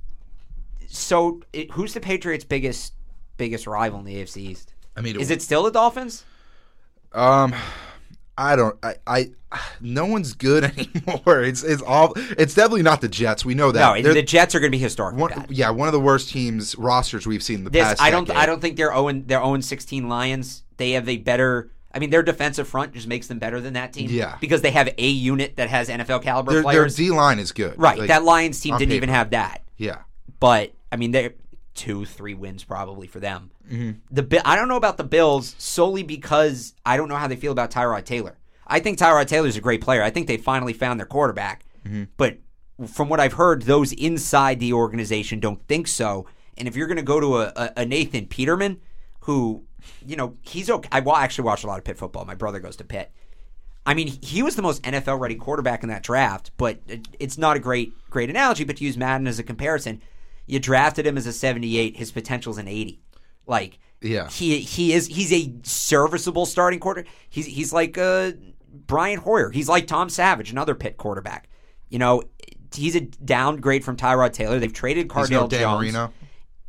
Speaker 1: So it, who's the Patriots' biggest? biggest rival in the A F C East?
Speaker 3: I mean,
Speaker 1: is it still the Dolphins?
Speaker 3: Um, I don't. I. I no one's good anymore. It's it's all. It's definitely not the Jets. We know that.
Speaker 1: No, They're, the Jets are going to be historic.
Speaker 3: One, yeah, one of the worst teams rosters we've seen in the
Speaker 1: this,
Speaker 3: past.
Speaker 1: I don't.
Speaker 3: decade.
Speaker 1: I don't think they're Owen. They're Owen sixteen Lions. They have a better. I mean, their defensive front just makes them better than that team.
Speaker 3: Yeah,
Speaker 1: because they have a unit that has N F L caliber
Speaker 3: their,
Speaker 1: players.
Speaker 3: Their D line is good.
Speaker 1: Right.
Speaker 3: Like,
Speaker 1: that Lions team didn't
Speaker 3: paper.
Speaker 1: even have that.
Speaker 3: Yeah.
Speaker 1: But I mean, they're two, three wins probably for them.
Speaker 3: Mm-hmm.
Speaker 1: The I don't know about the Bills solely because I don't know how they feel about Tyrod Taylor. I think Tyrod Taylor's a great player. I think they finally found their quarterback.
Speaker 3: Mm-hmm.
Speaker 1: But from what I've heard, those inside the organization don't think so. And if you're going to go to a, a, a Nathan Peterman, who, you know, he's okay. I actually watched a lot of Pitt football. My brother goes to Pitt. I mean, he was the most N F L-ready quarterback in that draft, but it's not a great great analogy, but to use Madden as a comparison, you drafted him as a seventy-eight. His potential's an eighty. Like,
Speaker 3: yeah,
Speaker 1: he he is he's a serviceable starting quarter. He's he's like uh, Brian Hoyer. He's like Tom Savage, another Pitt quarterback. You know, he's a downgrade from Tyrod Taylor. They've traded Cardale
Speaker 3: no Dan
Speaker 1: Jones.
Speaker 3: Marino.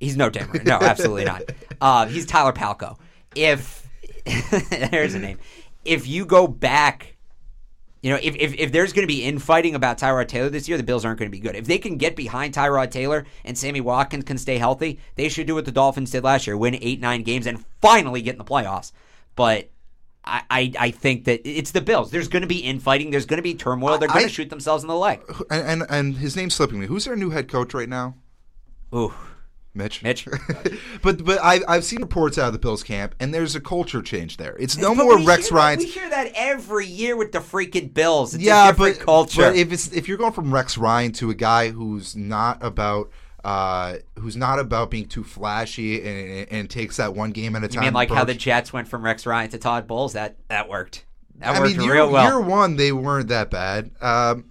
Speaker 1: He's no Tim Rooney. No, absolutely not. Uh, he's Tyler Palko. If there's a name. If you go back, you know, if if, if there's going to be infighting about Tyrod Taylor this year, the Bills aren't going to be good. If they can get behind Tyrod Taylor and Sammy Watkins can stay healthy, they should do what the Dolphins did last year, win eight, nine games, and finally get in the playoffs. But I, I, I think that it's the Bills. There's going to be infighting. There's going to be turmoil. They're going to shoot themselves in the leg.
Speaker 3: And, and and his name's slipping me. Who's their new head coach right now?
Speaker 1: Ooh.
Speaker 3: Mitch.
Speaker 1: Mitch.
Speaker 3: but but I, I've seen reports out of the Bills camp, and there's a culture change there. It's no
Speaker 1: but
Speaker 3: more
Speaker 1: we
Speaker 3: Rex
Speaker 1: hear
Speaker 3: Ryan.
Speaker 1: That, we hear that every year with the freaking Bills. It's
Speaker 3: yeah,
Speaker 1: a different
Speaker 3: but,
Speaker 1: culture.
Speaker 3: But if it's if you're going from Rex Ryan to a guy who's not about uh, who's not about being too flashy and, and takes that one game at a
Speaker 1: you
Speaker 3: time.
Speaker 1: mean like
Speaker 3: approach.
Speaker 1: how the Jets went from Rex Ryan to Todd Bowles? That that worked. That
Speaker 3: I
Speaker 1: worked
Speaker 3: mean,
Speaker 1: real
Speaker 3: year,
Speaker 1: well.
Speaker 3: Year one, they weren't that bad. Um,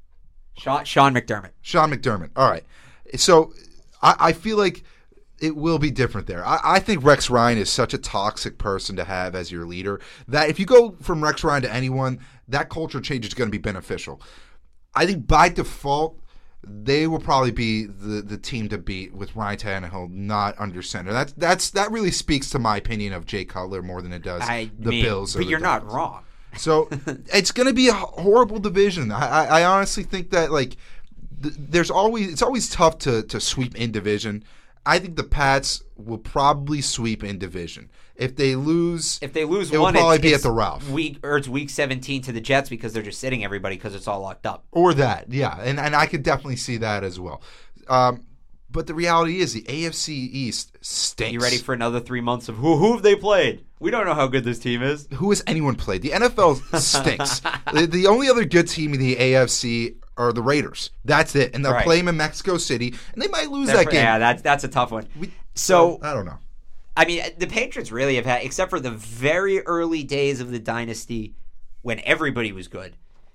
Speaker 1: Sean, Sean McDermott.
Speaker 3: Sean McDermott. All right. So I, I feel like it will be different there. I, I think Rex Ryan is such a toxic person to have as your leader that if you go from Rex Ryan to anyone, that culture change is going to be beneficial. I think by default, they will probably be the, the team to beat with Ryan Tannehill not under center. That's that's that really speaks to my opinion of Jay Cutler more than it does
Speaker 1: I
Speaker 3: the
Speaker 1: mean,
Speaker 3: Bills.
Speaker 1: But
Speaker 3: or
Speaker 1: you're
Speaker 3: the
Speaker 1: not
Speaker 3: Dolphins.
Speaker 1: wrong.
Speaker 3: So it's going to be a horrible division. I, I, I honestly think that like th- there's always it's always tough to to sweep in division. I think the Pats will probably sweep in division. If they lose,
Speaker 1: If they lose
Speaker 3: it'll
Speaker 1: one,
Speaker 3: probably
Speaker 1: it's,
Speaker 3: be
Speaker 1: it's
Speaker 3: at the Ralph.
Speaker 1: Week or it's week seventeen to the Jets because they're just sitting everybody because it's all locked up.
Speaker 3: Or that, yeah, and and I could definitely see that as well. Um, but the reality is the A F C East stinks.
Speaker 1: You ready for another three months of who who have they played? We don't know how good this team is.
Speaker 3: Who has anyone played? The N F L stinks. the, the only other good team in the A F C are the Raiders. That's it, and they'll
Speaker 1: Right.
Speaker 3: play them in Mexico City, and they might lose
Speaker 1: They're
Speaker 3: that
Speaker 1: for-
Speaker 3: game.
Speaker 1: Yeah, that's that's a tough one.
Speaker 3: We-
Speaker 1: so
Speaker 3: I don't know.
Speaker 1: I mean, the Patriots really have had, except for the very early days of the dynasty when everybody was good,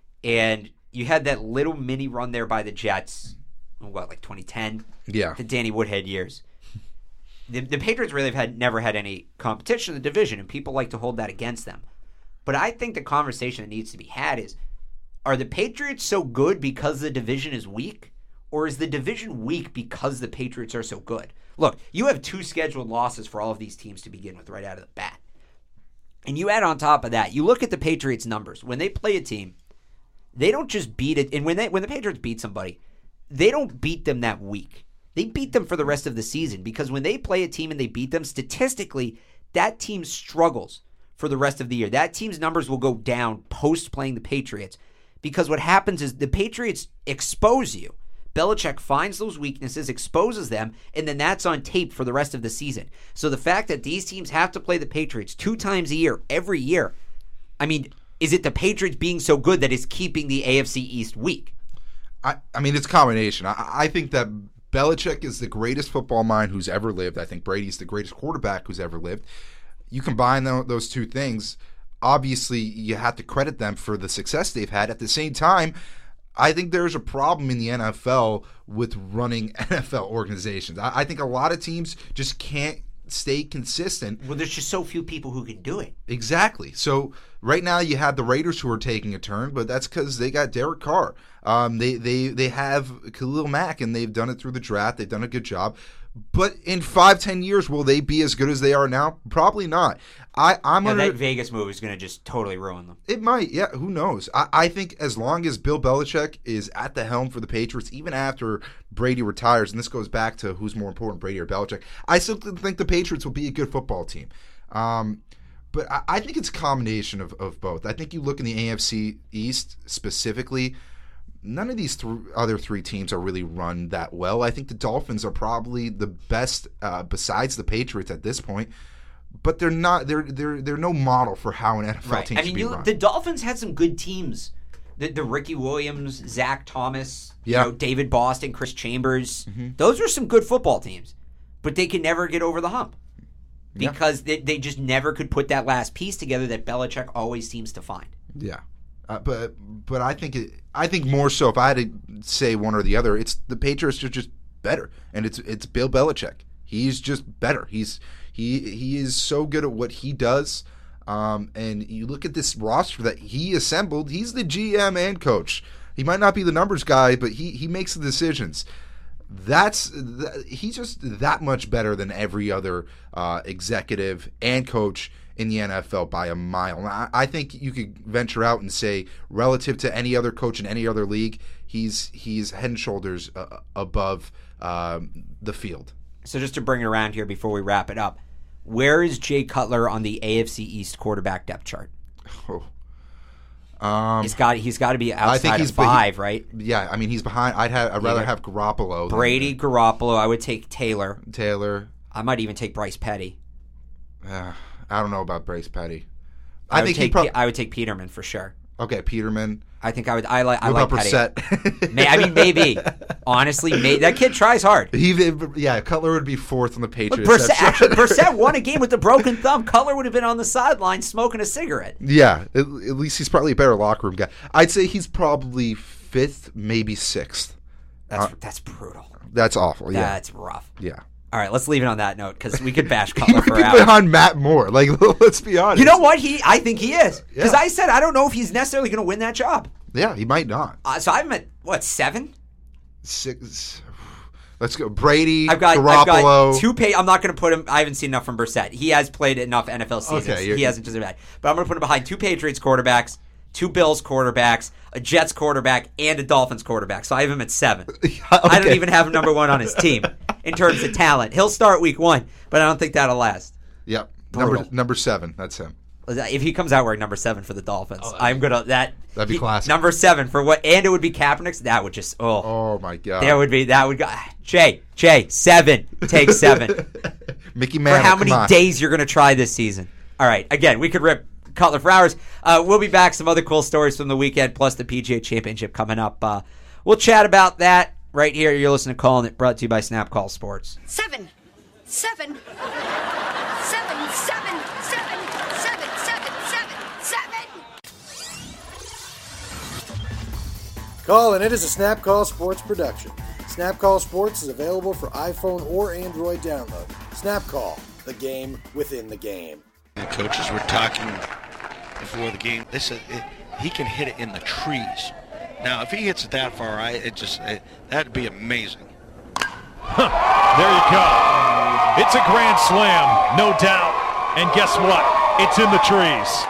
Speaker 1: and you had that little mini run there by the Jets, what, like twenty ten?
Speaker 3: Yeah.
Speaker 1: The Danny Woodhead years. The, the Patriots really have had never had any competition in the division, and people like to hold that against them. But I think the conversation that needs to be had is, are the Patriots so good because the division is weak, or is the division weak because the Patriots are so good? Look, you have two scheduled losses for all of these teams to begin with right out of the bat. And you add on top of that, you look at the Patriots' numbers. When they play a team, they don't just beat it. And when they when the Patriots beat somebody, they don't beat them that week. They beat them for the rest of the season because when they play a team and they beat them, statistically, that team struggles for the rest of the year. That team's numbers will go down post playing the Patriots because what happens is the Patriots expose you. Belichick finds those weaknesses, exposes them, and then that's on tape for the rest of the season. So the fact that these teams have to play the Patriots two times a year, every year, I mean, is it the Patriots being so good that is keeping the A F C East weak?
Speaker 3: I, I mean, it's a combination. I, I think that Belichick is the greatest football mind who's ever lived. I think Brady's the greatest quarterback who's ever lived. You combine th- those two things, obviously you have to credit them for the success they've had. At the same time, I think there's a problem in the N F L with running N F L organizations. I, I think a lot of teams just can't stay consistent.
Speaker 1: Well, there's just so few people who can do it.
Speaker 3: Exactly. So right now you have the Raiders who are taking a turn, but that's because they got Derek Carr. Um, they they they have Khalil Mack, and they've done it through the draft. They've done a good job. But in five, ten years, will they be as good as they are now? Probably not. I, I'm
Speaker 1: Yeah,
Speaker 3: under,
Speaker 1: that Vegas move is going to just totally ruin them.
Speaker 3: It might, yeah. Who knows? I, I think as long as Bill Belichick is at the helm for the Patriots, even after Brady retires, and this goes back to who's more important, Brady or Belichick, I still think the Patriots will be a good football team. Um, but I, I think it's a combination of, of both. I think you look in the A F C East specifically, none of these th- other three teams are really run that well. I think the Dolphins are probably the best uh, besides the Patriots at this point. But they're not. They're they're they're no model for how an N F L
Speaker 1: Right.
Speaker 3: team
Speaker 1: I
Speaker 3: should
Speaker 1: mean,
Speaker 3: be
Speaker 1: you,
Speaker 3: run.
Speaker 1: the Dolphins had some good teams. The, the Ricky Williams, Zach Thomas,
Speaker 3: Yeah.
Speaker 1: you know, David Boston, Chris Chambers.
Speaker 3: Mm-hmm.
Speaker 1: Those are some good football teams. But they can never get over the hump.
Speaker 3: Yeah.
Speaker 1: Because they, they just never could put that last piece together that Belichick always seems to find.
Speaker 3: Yeah, uh, but but I think it, I think more so if I had to say one or the other, it's the Patriots are just better, and it's it's Bill Belichick. He's just better. He's he he is so good at what he does. Um, and you look at this roster that he assembled. He's the G M and coach. He might not be the numbers guy, but he he makes the decisions. That's th- he's just that much better than every other uh, executive and coach in the N F L by a mile. And I, I think you could venture out and say, relative to any other coach in any other league, he's he's head and shoulders uh, above um, the field.
Speaker 1: So just to bring it around here before we wrap it up, where is Jay Cutler on the A F C East quarterback depth chart?
Speaker 3: Oh. Um,
Speaker 1: he's got he's got to be outside
Speaker 3: I think he's,
Speaker 1: of five,
Speaker 3: he,
Speaker 1: right?
Speaker 3: Yeah, I mean he's behind. I'd have I'd rather
Speaker 1: Yeah.
Speaker 3: have Garoppolo,
Speaker 1: Brady,
Speaker 3: than,
Speaker 1: Garoppolo. I would take Taylor.
Speaker 3: Taylor.
Speaker 1: I might even take Bryce Petty.
Speaker 3: Uh, I don't know about Bryce Petty.
Speaker 1: I,
Speaker 3: I,
Speaker 1: would
Speaker 3: think
Speaker 1: take
Speaker 3: he pro-
Speaker 1: Pe- I would take Peterman for sure.
Speaker 3: Okay, Peterman.
Speaker 1: I think I would. I like. I
Speaker 3: What
Speaker 1: like
Speaker 3: about
Speaker 1: Petty.
Speaker 3: Brissett?
Speaker 1: May, I mean, maybe. Honestly, may, that kid tries hard.
Speaker 3: He, yeah, Cutler would be fourth on the
Speaker 1: But
Speaker 3: Patriots.
Speaker 1: Brissett,
Speaker 3: That's-
Speaker 1: actually, Brissett won a game with a broken thumb. Cutler would have been on the sideline smoking a cigarette.
Speaker 3: Yeah, at, at least he's probably a better locker room guy. I'd say he's probably fifth, maybe sixth.
Speaker 1: That's
Speaker 3: Uh,
Speaker 1: that's brutal.
Speaker 3: That's awful. Yeah,
Speaker 1: That's rough.
Speaker 3: yeah.
Speaker 1: All right, let's leave it on that note because we could bash
Speaker 3: He
Speaker 1: Cutler
Speaker 3: might
Speaker 1: for
Speaker 3: be
Speaker 1: hours.
Speaker 3: behind Matt Moore. Like, let's be honest.
Speaker 1: You know what? He, I think he is because
Speaker 3: Yeah.
Speaker 1: I said I don't know if he's necessarily going to win that job.
Speaker 3: Yeah, he might not.
Speaker 1: Uh, so I'm at what seven?
Speaker 3: Six. Let's go. Brady.
Speaker 1: I've got
Speaker 3: Garoppolo.
Speaker 1: I've got two pay. I'm not going to put him. I haven't seen enough from Brissett. He has played enough N F L seasons.
Speaker 3: Okay, you're-
Speaker 1: he hasn't just bad. But I'm going to put him behind two Patriots quarterbacks, two Bills quarterbacks, a Jets quarterback, and a Dolphins quarterback. So I have him at seven. I don't
Speaker 3: Okay.
Speaker 1: even have him number one on his team in terms of talent. He'll start week one, but I don't think that'll last.
Speaker 3: Yep.
Speaker 1: Brutal.
Speaker 3: Number number seven. That's him.
Speaker 1: If he comes out wearing number seven for the Dolphins,
Speaker 3: Oh,
Speaker 1: I'm gonna that
Speaker 3: That'd be
Speaker 1: he-
Speaker 3: classic.
Speaker 1: Number seven for what? And it would be Kaepernick's. That would just oh.
Speaker 3: Oh my god.
Speaker 1: That would be that would go. Jay, Jay, seven. Take seven.
Speaker 3: Mickey
Speaker 1: For
Speaker 3: Mantle.
Speaker 1: how
Speaker 3: come
Speaker 1: many
Speaker 3: on.
Speaker 1: days you're going to try this season? All right. Again, we could rip Cutler for hours. Uh, we'll be back. Some other cool stories from the weekend, plus the P G A Championship coming up. Uh, we'll chat about that right here. You're listening to Calling It, brought to you by Snap Call Sports.
Speaker 5: Seven. Seven. Seven. Seven. Seven. Seven. Seven. Seven. Seven.
Speaker 4: Call and it is a Snap Call Sports production. Snap Call Sports is available for iPhone or Android download. Snap Call, the game within the game.
Speaker 6: The coaches were talking before the game. They said it, he can hit it in the trees. Now, if he hits it that far, I it just it, that'd be amazing.
Speaker 7: There you go. It's a grand slam, no doubt. And guess what? It's in the trees.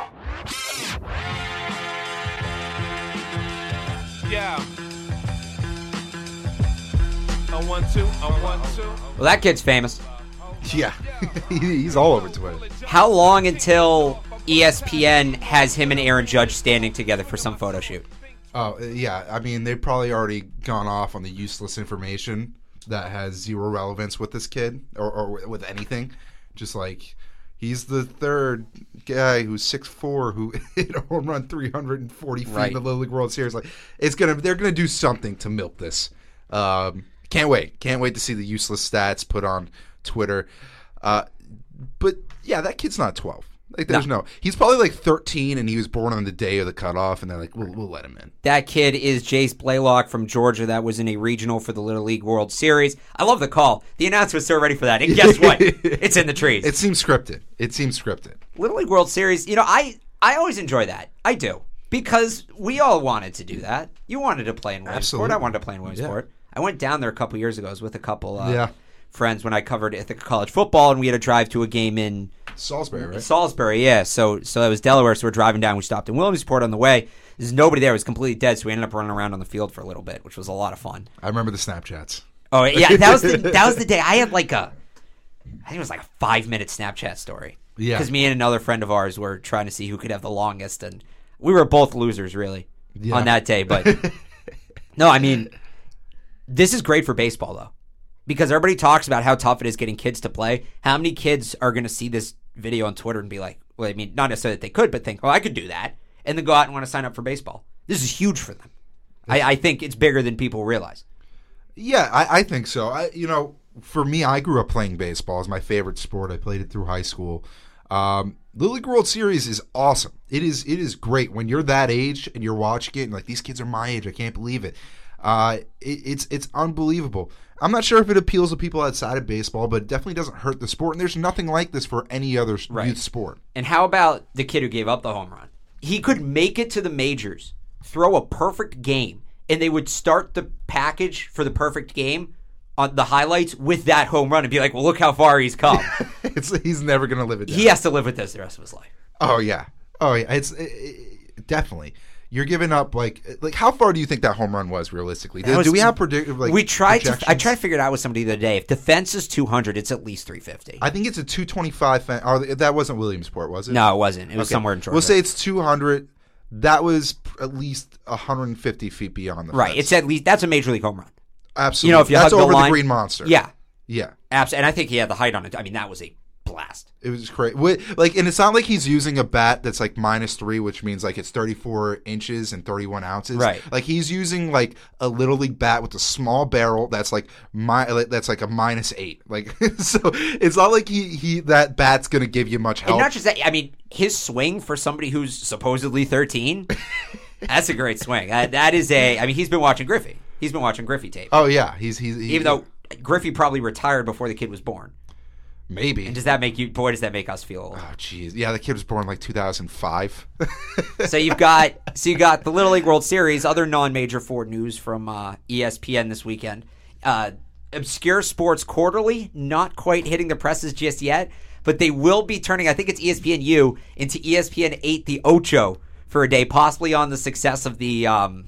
Speaker 8: Yeah. A one two, a one two.
Speaker 1: Well, that kid's famous.
Speaker 3: Yeah. He- He's all over Twitter.
Speaker 1: How long until E S P N has him and Aaron Judge standing together for some photo shoot?
Speaker 3: Oh, uh, yeah. I mean, they've probably already gone off on the useless information that has zero relevance with this kid or, or with anything. Just like, he's the third guy who's six foot four who hit a home run three hundred forty feet
Speaker 1: Right.
Speaker 3: in the Little League World Series. Like, it's gonna, they're going to do something to milk this. Um, can't wait. Can't wait to see the useless stats put on Twitter. Uh, but, yeah, that kid's not twelve. Like, there's no. no. He's probably like thirteen, and he was born on the day of the cutoff, and they're like, we'll, we'll let him in.
Speaker 1: That kid is Jace Blaylock from Georgia. That was in a regional for the Little League World Series. I love the call. The announcer was so ready for that. And guess what? It's in the trees.
Speaker 3: It seems scripted. It seems scripted.
Speaker 1: Little League World Series, you know, I, I always enjoy that. I do. Because we all wanted to do that. You wanted to play in Williamsport. I
Speaker 3: Absolutely.
Speaker 1: wanted to play in Williamsport. I went down there a couple years ago. I was with a couple uh,
Speaker 3: Yeah.
Speaker 1: friends when I covered Ithaca College football, and we had to drive to a game in
Speaker 3: Salisbury, right?
Speaker 1: Salisbury, yeah. So so that was Delaware, so we're driving down. We stopped in Williamsport on the way. There's nobody there. It was completely dead, so we ended up running around on the field for a little bit, which was a lot of fun.
Speaker 3: I remember the Snapchats.
Speaker 1: Oh, yeah, that was the that was the day. I had like a, I think it was like a five-minute Snapchat story.
Speaker 3: Yeah.
Speaker 1: Because me and another friend of ours were trying to see who could have the longest, and we were both losers, really,
Speaker 3: Yeah.
Speaker 1: on that day. But, no, I mean, this is great for baseball, though. Because everybody talks about how tough it is getting kids to play. How many kids are going to see this video on Twitter and be like, well, I mean, not necessarily that they could, but think, oh, I could do that, and then go out and want to sign up for baseball. This is huge for them. I, I think it's bigger than people realize.
Speaker 3: Yeah, I, I think so. I, you know, for me, I grew up playing baseball. It's my favorite sport. I played it through high school. Um, Little League World Series is awesome. It is. It is great when you're that age and you're watching it and like these kids are my age. I can't believe it. Uh, it it's it's unbelievable. I'm not sure if it appeals to people outside of baseball, but it definitely doesn't hurt the sport. And there's nothing like this for any other
Speaker 1: Right.
Speaker 3: youth sport.
Speaker 1: And how about the kid who gave up the home run? He could make it to the majors, throw a perfect game, and they would start the package for the perfect game on the highlights with that home run and be like, well, look how far he's come.
Speaker 3: it's, he's never going to live it down.
Speaker 1: He has to live with this the rest of his life.
Speaker 3: Oh, yeah. Oh, yeah. It's it, it, definitely. You're giving up, like, like how far do you think that home run was realistically? Do,
Speaker 1: was,
Speaker 3: do we have predictive, like,
Speaker 1: we tried to. I tried to
Speaker 3: projections?
Speaker 1: figure it out with somebody the other day. If the fence is two hundred, it's at least three fifty.
Speaker 3: I think it's a two twenty-five fence. Oh, that wasn't Williamsport, was it?
Speaker 1: No, it wasn't. It was
Speaker 3: Okay.
Speaker 1: somewhere in Georgia.
Speaker 3: We'll say it's two hundred. That was at least one hundred fifty feet beyond the
Speaker 1: right.
Speaker 3: fence.
Speaker 1: It's at least that's a major league home run.
Speaker 3: Absolutely.
Speaker 1: You know, if you
Speaker 3: That's
Speaker 1: hug the
Speaker 3: over
Speaker 1: line-
Speaker 3: the Green Monster.
Speaker 1: Yeah,
Speaker 3: Yeah.
Speaker 1: absolutely. And I think he had the height on it. I mean, that was a blast.
Speaker 3: It was great. Wait, like, and it's not like he's using a bat that's like minus three, which means like it's thirty-four inches and thirty-one ounces.
Speaker 1: Right.
Speaker 3: Like he's using like a little league bat with a small barrel that's like my that's like a minus eight. Like so, it's not like he he that bat's gonna give you much help.
Speaker 1: And not just that. I mean, his swing for somebody who's supposedly thirteen. That's a great swing. That, that is a. I mean, he's been watching Griffey. He's been watching Griffey tape.
Speaker 3: Oh yeah, he's he's he,
Speaker 1: Even though Griffey probably retired before the kid was born.
Speaker 3: maybe.
Speaker 1: And does that make you? Boy, does that make us feel old.
Speaker 3: Oh jeez, yeah, the kid was born like two thousand five.
Speaker 1: So you've got so you got the Little League World Series. Other non-major Ford news from uh, E S P N this weekend. Uh, Obscure Sports Quarterly, not quite hitting the presses just yet, but they will be turning. I think it's E S P N U into E S P N eight, the Ocho, for a day, possibly on the success of the um,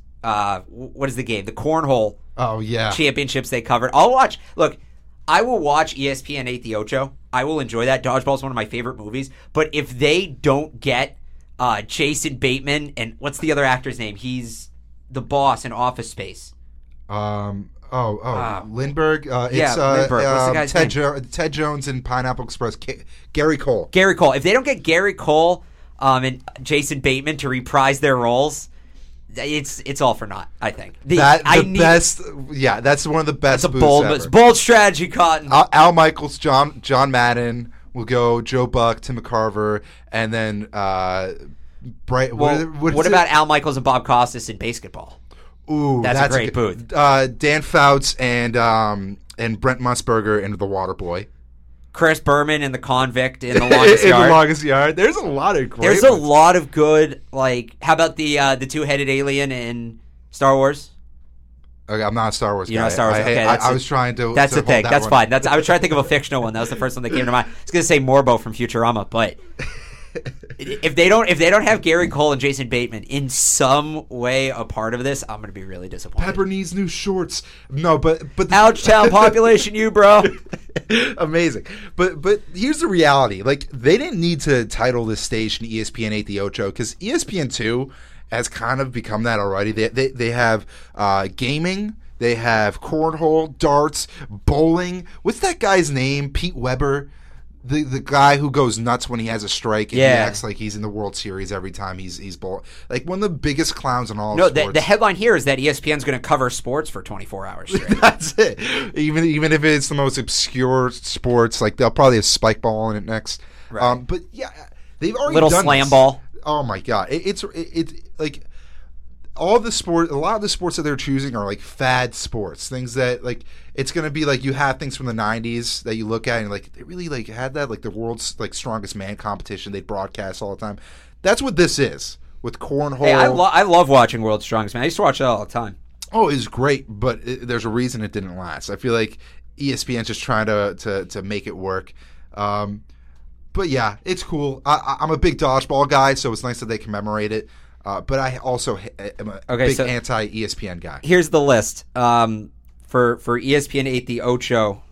Speaker 1: uh, what is the game? The Cornhole
Speaker 3: Oh yeah,
Speaker 1: championships they covered. I'll watch. Look, I will watch E S P N eight, the Ocho. I will enjoy that. Dodgeball is one of my favorite movies. But if they don't get uh, Jason Bateman and what's the other actor's name? He's the boss in Office Space.
Speaker 3: Um. Oh. Oh.
Speaker 1: Uh,
Speaker 3: Lindbergh. Uh, it's,
Speaker 1: yeah,
Speaker 3: uh,
Speaker 1: Lindbergh. What's the
Speaker 3: um,
Speaker 1: guy's
Speaker 3: Ted,
Speaker 1: name?
Speaker 3: jo- Ted Jones and Pineapple Express. K- Gary Cole.
Speaker 1: Gary Cole. If they don't get Gary Cole um, and Jason Bateman to reprise their roles, it's it's all for naught. I think the,
Speaker 3: That the
Speaker 1: I need,
Speaker 3: best. Yeah, that's one of the best.
Speaker 1: It's a
Speaker 3: booths
Speaker 1: bold,
Speaker 3: ever.
Speaker 1: it's bold strategy, Cotton.
Speaker 3: Al, Al Michaels, John John Madden will go. Joe Buck, Tim McCarver, and then uh, Bright.
Speaker 1: well,
Speaker 3: what,
Speaker 1: what,
Speaker 3: what is
Speaker 1: about
Speaker 3: it?
Speaker 1: Al Michaels and Bob Costas in basketball?
Speaker 3: Ooh,
Speaker 1: That's a great
Speaker 3: good-
Speaker 1: booth.
Speaker 3: Uh, Dan Fouts and um, and Brent Musburger into the Waterboy.
Speaker 1: Chris Berman and the Convict in the Longest
Speaker 3: in
Speaker 1: Yard.
Speaker 3: the Longest Yard. There's a lot of great.
Speaker 1: There's a
Speaker 3: ones.
Speaker 1: lot of good. Like, how about the uh, the two headed alien in Star Wars?
Speaker 3: Okay, I'm not a Star Wars guy.
Speaker 1: You're not a Star Wars.
Speaker 3: I,
Speaker 1: Okay,
Speaker 3: I,
Speaker 1: that's
Speaker 3: I
Speaker 1: a-
Speaker 3: was trying to.
Speaker 1: That's
Speaker 3: to
Speaker 1: the thing.
Speaker 3: hold that
Speaker 1: That's
Speaker 3: one.
Speaker 1: fine. That's I was trying to think of a fictional one. That was the first one that came to mind. I was going to say Morbo from Futurama, but if they don't if they don't have Gary Cole and Jason Bateman in some way a part of this, I'm going to be really disappointed.
Speaker 3: Pepper needs new shorts. No, but but the,
Speaker 1: Ouchtown population, you bro.
Speaker 3: Amazing. But but here's the reality. Like, they didn't need to title this station E S P N eight the Ocho because E S P N two has kind of become that already. They they, they have uh, gaming. They have cornhole, darts, bowling. What's that guy's name? Pete Weber. The the guy who goes nuts when he has a strike and
Speaker 1: Yeah.
Speaker 3: he acts like he's in the World Series every time he's he's bowl. Like one of the biggest clowns in all
Speaker 1: No,
Speaker 3: of
Speaker 1: the,
Speaker 3: sports.
Speaker 1: the headline here is that E S P N's going to cover sports for twenty-four hours straight.
Speaker 3: That's it. Even even if it's the most obscure sports, like they'll probably have spike ball in it next.
Speaker 1: Right.
Speaker 3: Um, but yeah, they've already
Speaker 1: Little
Speaker 3: done
Speaker 1: slam
Speaker 3: this.
Speaker 1: ball.
Speaker 3: Oh my god, it, it's it, it like all the sport. A lot of the sports that they're choosing are like fad sports, things that like it's gonna be like you have things from the nineties that you look at and like they really like had that like the world's like strongest man competition they broadcast all the time. That's what this is with cornhole.
Speaker 1: Hey, I, lo- I love watching World's Strongest Man. I used to watch that all the time.
Speaker 3: Oh, it's great, but it, there's a reason it didn't last. I feel like E S P N's just trying to to, to make it work. Um, but yeah, it's cool. I, I- I'm a big dodgeball guy, so it's nice that they commemorate it. Uh, but I also ha- am a
Speaker 1: Okay,
Speaker 3: big
Speaker 1: so-
Speaker 3: anti-E S P N guy.
Speaker 1: Here's the list. Um, for for E S P N eight, the Ocho,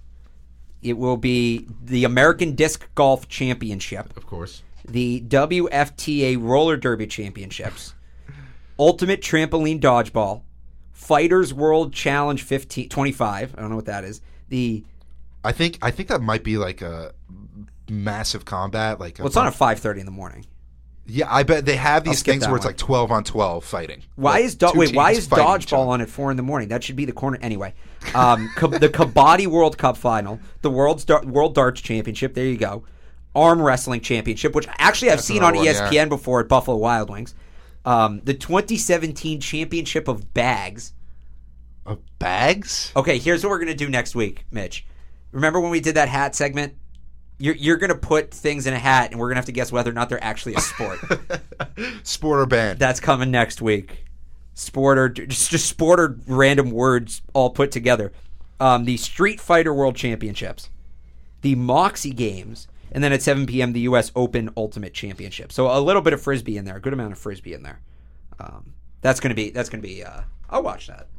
Speaker 1: it will be the American Disc Golf Championship,
Speaker 3: Of course.
Speaker 1: the W F T A Roller Derby Championships, Ultimate Trampoline Dodgeball, Fighters World Challenge fifteen, twenty-five. I don't know what that is. The
Speaker 3: I think I think that might be like a massive combat. Like a
Speaker 1: well, it's on at five thirty in the morning.
Speaker 3: Yeah, I bet they have these
Speaker 1: skip
Speaker 3: things
Speaker 1: that
Speaker 3: where it's
Speaker 1: one.
Speaker 3: like twelve on twelve fighting.
Speaker 1: Why
Speaker 3: Like,
Speaker 1: is do-
Speaker 3: two
Speaker 1: wait? Why
Speaker 3: teams
Speaker 1: is
Speaker 3: fighting each
Speaker 1: dodgeball
Speaker 3: other.
Speaker 1: on at four in the morning? That should be the corner anyway. Um, Ka- the Kabaddi World Cup final, the World's Dar- World Darts Championship. There you go. Arm Wrestling Championship, which actually I've
Speaker 3: That's
Speaker 1: seen on
Speaker 3: another
Speaker 1: E
Speaker 3: one,
Speaker 1: S P N before at Buffalo Wild Wings. Um, the twenty seventeen Championship of Bags.
Speaker 3: Of bags?
Speaker 1: Okay, here's what we're gonna do next week, Mitch. Remember when we did that hat segment? You're you're gonna put things in a hat, and we're gonna have to guess whether or not they're actually a sport.
Speaker 3: Sport or band?
Speaker 1: That's coming next week. Sport or just just sport or random words all put together. um, the Street Fighter World Championships, the Moxie Games, and then at seven p.m. the U S Open Ultimate Championship. So a little bit of Frisbee in there, a good amount of Frisbee in there. Um, that's gonna be that's gonna be. Uh, I'll watch that.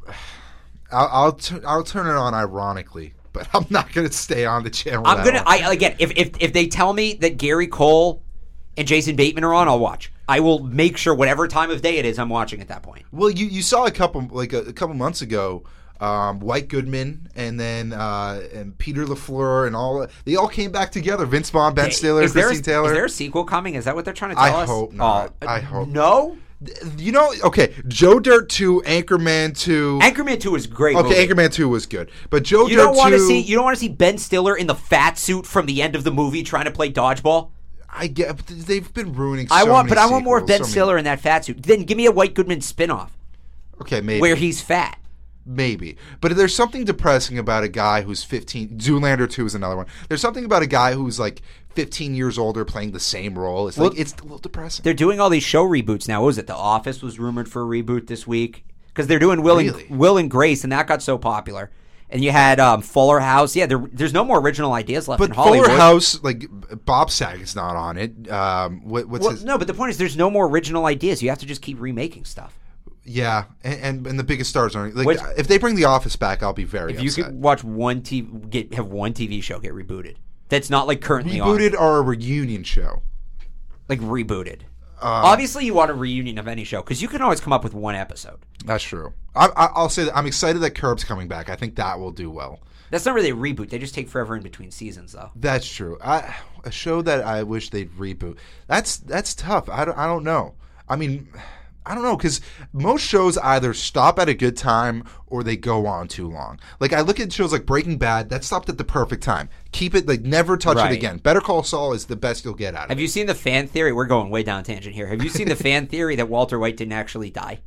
Speaker 3: I'll I'll, t- I'll turn it on ironically, but I'm not gonna stay on the channel.
Speaker 1: I'm
Speaker 3: that
Speaker 1: gonna.
Speaker 3: long.
Speaker 1: I again, if if if they tell me that Gary Cole and Jason Bateman are on, I'll watch. I will make sure whatever time of day it is, I'm watching at that point.
Speaker 3: Well, you, you saw a couple like a, a couple months ago, um, White Goodman and then uh, and Peter LaFleur and all they all came back together. Vince Vaughn, Ben Stiller,
Speaker 1: is there,
Speaker 3: Christine Taylor.
Speaker 1: Is there a sequel coming? Is that what they're trying to tell
Speaker 3: I
Speaker 1: us?
Speaker 3: hope not.
Speaker 1: Oh,
Speaker 3: I hope
Speaker 1: no.
Speaker 3: You know, okay, Joe Dirt two, Anchorman two.
Speaker 1: Anchorman two is great.
Speaker 3: Okay,
Speaker 1: movie.
Speaker 3: Anchorman two was good, but Joe
Speaker 1: you
Speaker 3: Dirt
Speaker 1: don't want
Speaker 3: two.
Speaker 1: to see. You don't want to see Ben Stiller in the fat suit from the end of the movie trying to play dodgeball.
Speaker 3: I get they've been ruining. So
Speaker 1: I want,
Speaker 3: many
Speaker 1: but I want more of
Speaker 3: sequels,
Speaker 1: Ben
Speaker 3: so
Speaker 1: Stiller
Speaker 3: many.
Speaker 1: in that fat suit. Then give me a White Goodman spinoff
Speaker 3: Okay, maybe
Speaker 1: where he's fat.
Speaker 3: Maybe. But there's something depressing about a guy who's fifteen. Zoolander two is another one. There's something about a guy who's like fifteen years older playing the same role. It's like,
Speaker 1: Well,
Speaker 3: it's a little depressing.
Speaker 1: They're doing all these show reboots now. What was it? The Office was rumored for a reboot this week because they're doing Will
Speaker 3: Really?
Speaker 1: and Will and Grace, and that got so popular. And you had um, Fuller House. Yeah, there, there's no more original ideas left
Speaker 3: But
Speaker 1: in Hollywood.
Speaker 3: Fuller House, like Bob Saget's not on it. Um, what, what's
Speaker 1: Well,
Speaker 3: his?
Speaker 1: no, but the point is, there's no more original ideas. You have to just keep remaking stuff.
Speaker 3: Yeah, and, and and the biggest stars aren't. Like,
Speaker 1: Which-
Speaker 3: if they bring The Office back, I'll be very
Speaker 1: If you
Speaker 3: upset.
Speaker 1: could watch one T V, get have one T V show get rebooted, that's not like currently
Speaker 3: Rebooted
Speaker 1: on.
Speaker 3: or a reunion show.
Speaker 1: Like rebooted.
Speaker 3: Uh,
Speaker 1: Obviously, you want a reunion of any show because you can always come up with one episode.
Speaker 3: That's true. I, I, I'll say that I'm excited that Curb's coming back. I think that will do well.
Speaker 1: That's not really a reboot. They just take forever in between seasons, though.
Speaker 3: That's true. I, a show that I wish they'd reboot. That's that's tough. I don't, I don't know. I mean, I don't know because most shows either stop at a good time or they go on too long. Like I look at shows like Breaking Bad. That stopped at the perfect time. Keep it like never touch
Speaker 1: Right.
Speaker 3: it again. Better Call Saul is the best you'll get out of
Speaker 1: Have
Speaker 3: it.
Speaker 1: you seen the fan theory? We're going way down tangent here. Have you seen the fan theory that Walter White didn't actually die?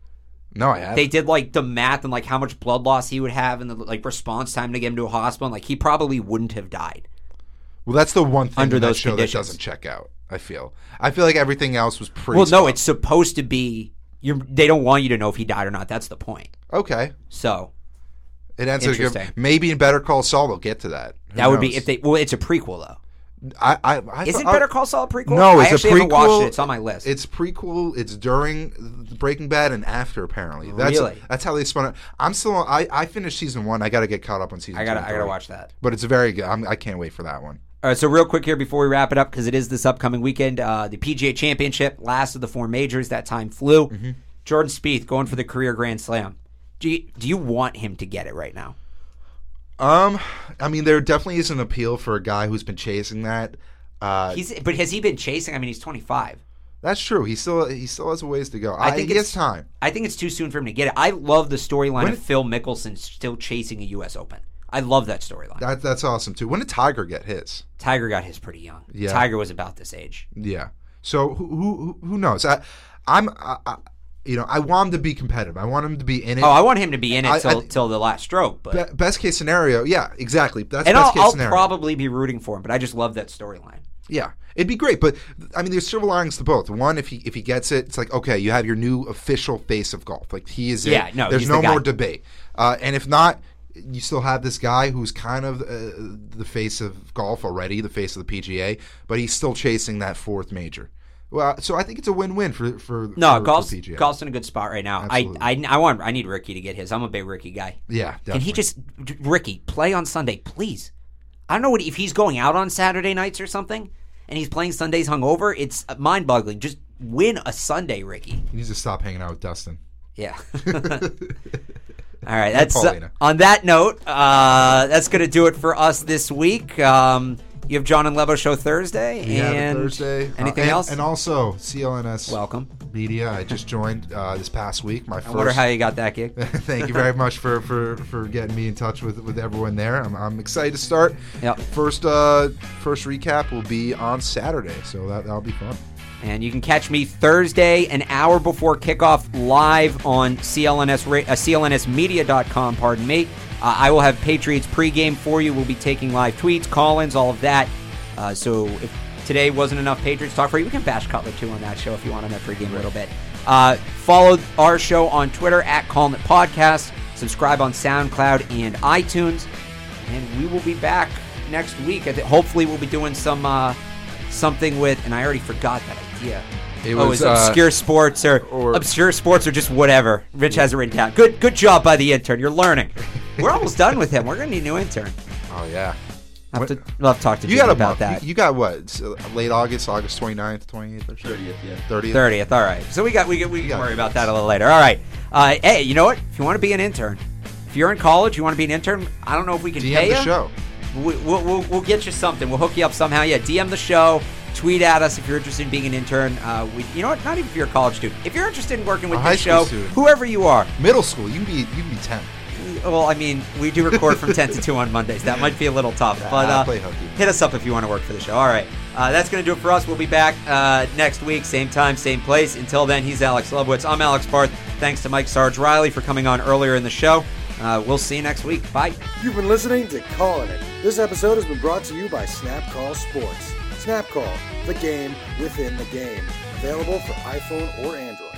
Speaker 3: No, I haven't.
Speaker 1: They did like the math and like how much blood loss he would have and the like response time to get him to a hospital. And, like he probably wouldn't have died.
Speaker 3: Well, that's the one thing
Speaker 1: Under
Speaker 3: in that
Speaker 1: those
Speaker 3: show
Speaker 1: conditions.
Speaker 3: that doesn't check out. I feel. I feel like everything else was pretty.
Speaker 1: Well, no,
Speaker 3: spot-
Speaker 1: it's supposed to be. You're, they don't want you to know if he died or not. That's the point.
Speaker 3: okay.
Speaker 1: So
Speaker 3: It ends up
Speaker 1: Interesting.
Speaker 3: maybe in Better Call Saul they'll get to that. Who
Speaker 1: that would be
Speaker 3: knows?
Speaker 1: if they. Well, it's a prequel though.
Speaker 3: I, I, I
Speaker 1: Isn't
Speaker 3: thought-
Speaker 1: Better Call Saul a prequel?
Speaker 3: No,
Speaker 1: I
Speaker 3: it's
Speaker 1: actually
Speaker 3: a prequel.
Speaker 1: haven't watched it. It's on my list.
Speaker 3: It's prequel. It's during the Breaking Bad and after. Apparently, that's
Speaker 1: Really?
Speaker 3: that's how they spun it. I'm still. I, I finished season one. I got to get caught up on season.
Speaker 1: I gotta.
Speaker 3: two and
Speaker 1: I gotta
Speaker 3: three.
Speaker 1: watch that.
Speaker 3: But it's very good. I'm, I can't wait for that one.
Speaker 1: All right, so real quick here before we wrap it up, because it is this upcoming weekend, uh, the P G A Championship, last of the four majors. That time flew.
Speaker 3: Mm-hmm.
Speaker 1: Jordan Spieth going for the career Grand Slam. Do you, do you want him to get it right now?
Speaker 3: Um, I mean, there definitely is an appeal for a guy who's been chasing that. Uh,
Speaker 1: He's, but has he been chasing? I mean, he's twenty-five.
Speaker 3: that's true. He still he still has a ways to go. I,
Speaker 1: I think
Speaker 3: he has
Speaker 1: it's
Speaker 3: time.
Speaker 1: I think it's too soon for him to get it. I love the storyline
Speaker 3: When-
Speaker 1: of Phil Mickelson still chasing a U S Open. I love that storyline.
Speaker 3: That that's awesome too. When did Tiger get his?
Speaker 1: Tiger got his pretty young.
Speaker 3: Yeah.
Speaker 1: Tiger was about this age.
Speaker 3: Yeah. So who who who knows? I, I'm I, I, you know I want him to be competitive. I want him to be in it.
Speaker 1: Oh, I want him to be in it
Speaker 3: I-
Speaker 1: till
Speaker 3: I-
Speaker 1: till the last stroke. But
Speaker 3: Be- best case scenario, yeah, exactly. That's
Speaker 1: and
Speaker 3: best
Speaker 1: I'll,
Speaker 3: case
Speaker 1: I'll
Speaker 3: scenario.
Speaker 1: probably be rooting for him. But I just love that storyline.
Speaker 3: Yeah, it'd be great, but I mean, there's silver linings to both. One, if he if he gets it, it's like okay, you have your new official face of golf. Like he is.
Speaker 1: Yeah,
Speaker 3: it.
Speaker 1: no,
Speaker 3: there's
Speaker 1: he's
Speaker 3: no
Speaker 1: the guy.
Speaker 3: more debate. Uh, and if not, you still have this guy who's kind of uh, the face of golf already, the face of the P G A, but he's still chasing that fourth major. Well, so I think it's a win-win for for
Speaker 1: No,
Speaker 3: for,
Speaker 1: golf's,
Speaker 3: for P G A.
Speaker 1: golf's in a good spot right now. I,
Speaker 3: Absolutely.
Speaker 1: I I want I need Ricky to get his. I'm a big Ricky guy.
Speaker 3: Yeah, definitely.
Speaker 1: Can he just Ricky play on Sunday, please? I don't know what if he's going out on Saturday nights or something, and he's playing Sundays hungover. It's mind-boggling. Just win a Sunday, Ricky.
Speaker 3: He needs to stop hanging out with Dustin.
Speaker 1: Yeah. All right. That's uh,
Speaker 3: Paulina.
Speaker 1: on that note. Uh, that's going to do it for us this week. Um, you have John and Lebo show Thursday,
Speaker 3: We have it
Speaker 1: and
Speaker 3: Thursday.
Speaker 1: anything
Speaker 3: Uh, and,
Speaker 1: else?
Speaker 3: And also C L N S
Speaker 1: Welcome.
Speaker 3: Media. I just joined uh, this past week. My
Speaker 1: I
Speaker 3: first.
Speaker 1: wonder how you got that gig.
Speaker 3: Thank you very much for, for, for getting me in touch with, with everyone there. I'm, I'm excited to start.
Speaker 1: Yep.
Speaker 3: First uh, first recap will be on Saturday, so that that'll be fun.
Speaker 1: And you can catch me Thursday, an hour before kickoff, live on C L N S, uh, C L N S media dot com, pardon me. Uh, I will have Patriots pregame for you. We'll be taking live tweets, call-ins, all of that. Uh, so if today wasn't enough Patriots talk for you, we can bash Cutler, too, on that show if you want on that pregame a little bit. Uh, follow our show on Twitter, at Callin' It Podcast. Subscribe on SoundCloud and iTunes. And we will be back next week. I think hopefully we'll be doing some uh, something with, and I already forgot that idea.
Speaker 9: It
Speaker 1: oh,
Speaker 9: was
Speaker 1: it was obscure
Speaker 9: uh,
Speaker 1: sports or,
Speaker 9: or
Speaker 1: obscure sports or just whatever. Rich has it written down. Good, good job by the intern. You're learning. We're almost done with him. We're gonna need a new intern.
Speaker 9: Oh yeah.
Speaker 1: I'll have to, we'll have to talk to
Speaker 9: you
Speaker 1: Jim
Speaker 9: got a
Speaker 1: about
Speaker 9: month.
Speaker 1: that.
Speaker 9: You, you got what? It's, uh, late August, August twenty-ninth, twenty-eighth, or thirtieth. Yeah, thirtieth.
Speaker 1: thirtieth. All right. So we got we got, we can
Speaker 9: got
Speaker 1: worry
Speaker 9: it.
Speaker 1: about that a little later. All right. Uh, hey, you know what? If you want to be an intern, if you're in college, you want to be an intern. I don't know if we can
Speaker 9: D
Speaker 1: pay
Speaker 9: M the
Speaker 1: you.
Speaker 9: show.
Speaker 1: We, we'll, we'll we'll get you something. We'll hook you up somehow. Yeah. D M the show. Tweet at us if you're interested in being an intern. Uh, we, you know what? Not even if you're a college student. If you're interested in working with
Speaker 9: A high
Speaker 1: this
Speaker 9: school
Speaker 1: show,
Speaker 9: student.
Speaker 1: whoever you are.
Speaker 9: Middle school. You can be. You can be ten.
Speaker 1: Well, I mean, we do record from ten to two on Mondays. That might be a little tough.
Speaker 9: Yeah,
Speaker 1: but
Speaker 9: I
Speaker 1: uh,
Speaker 9: play hooky.
Speaker 1: hit us up if you want to work for the show. All right. Uh, that's going to do it for us. We'll be back uh, next week, same time, same place. Until then, he's Alex Lubowitz. I'm Alex Barth. Thanks to Mike Sarge Riley for coming on earlier in the show. Uh, we'll see you next week. Bye.
Speaker 4: You've been listening to Calling It. This episode has been brought to you by Snap Call Sports. Snap Call, the game within the game. Available for iPhone or Android.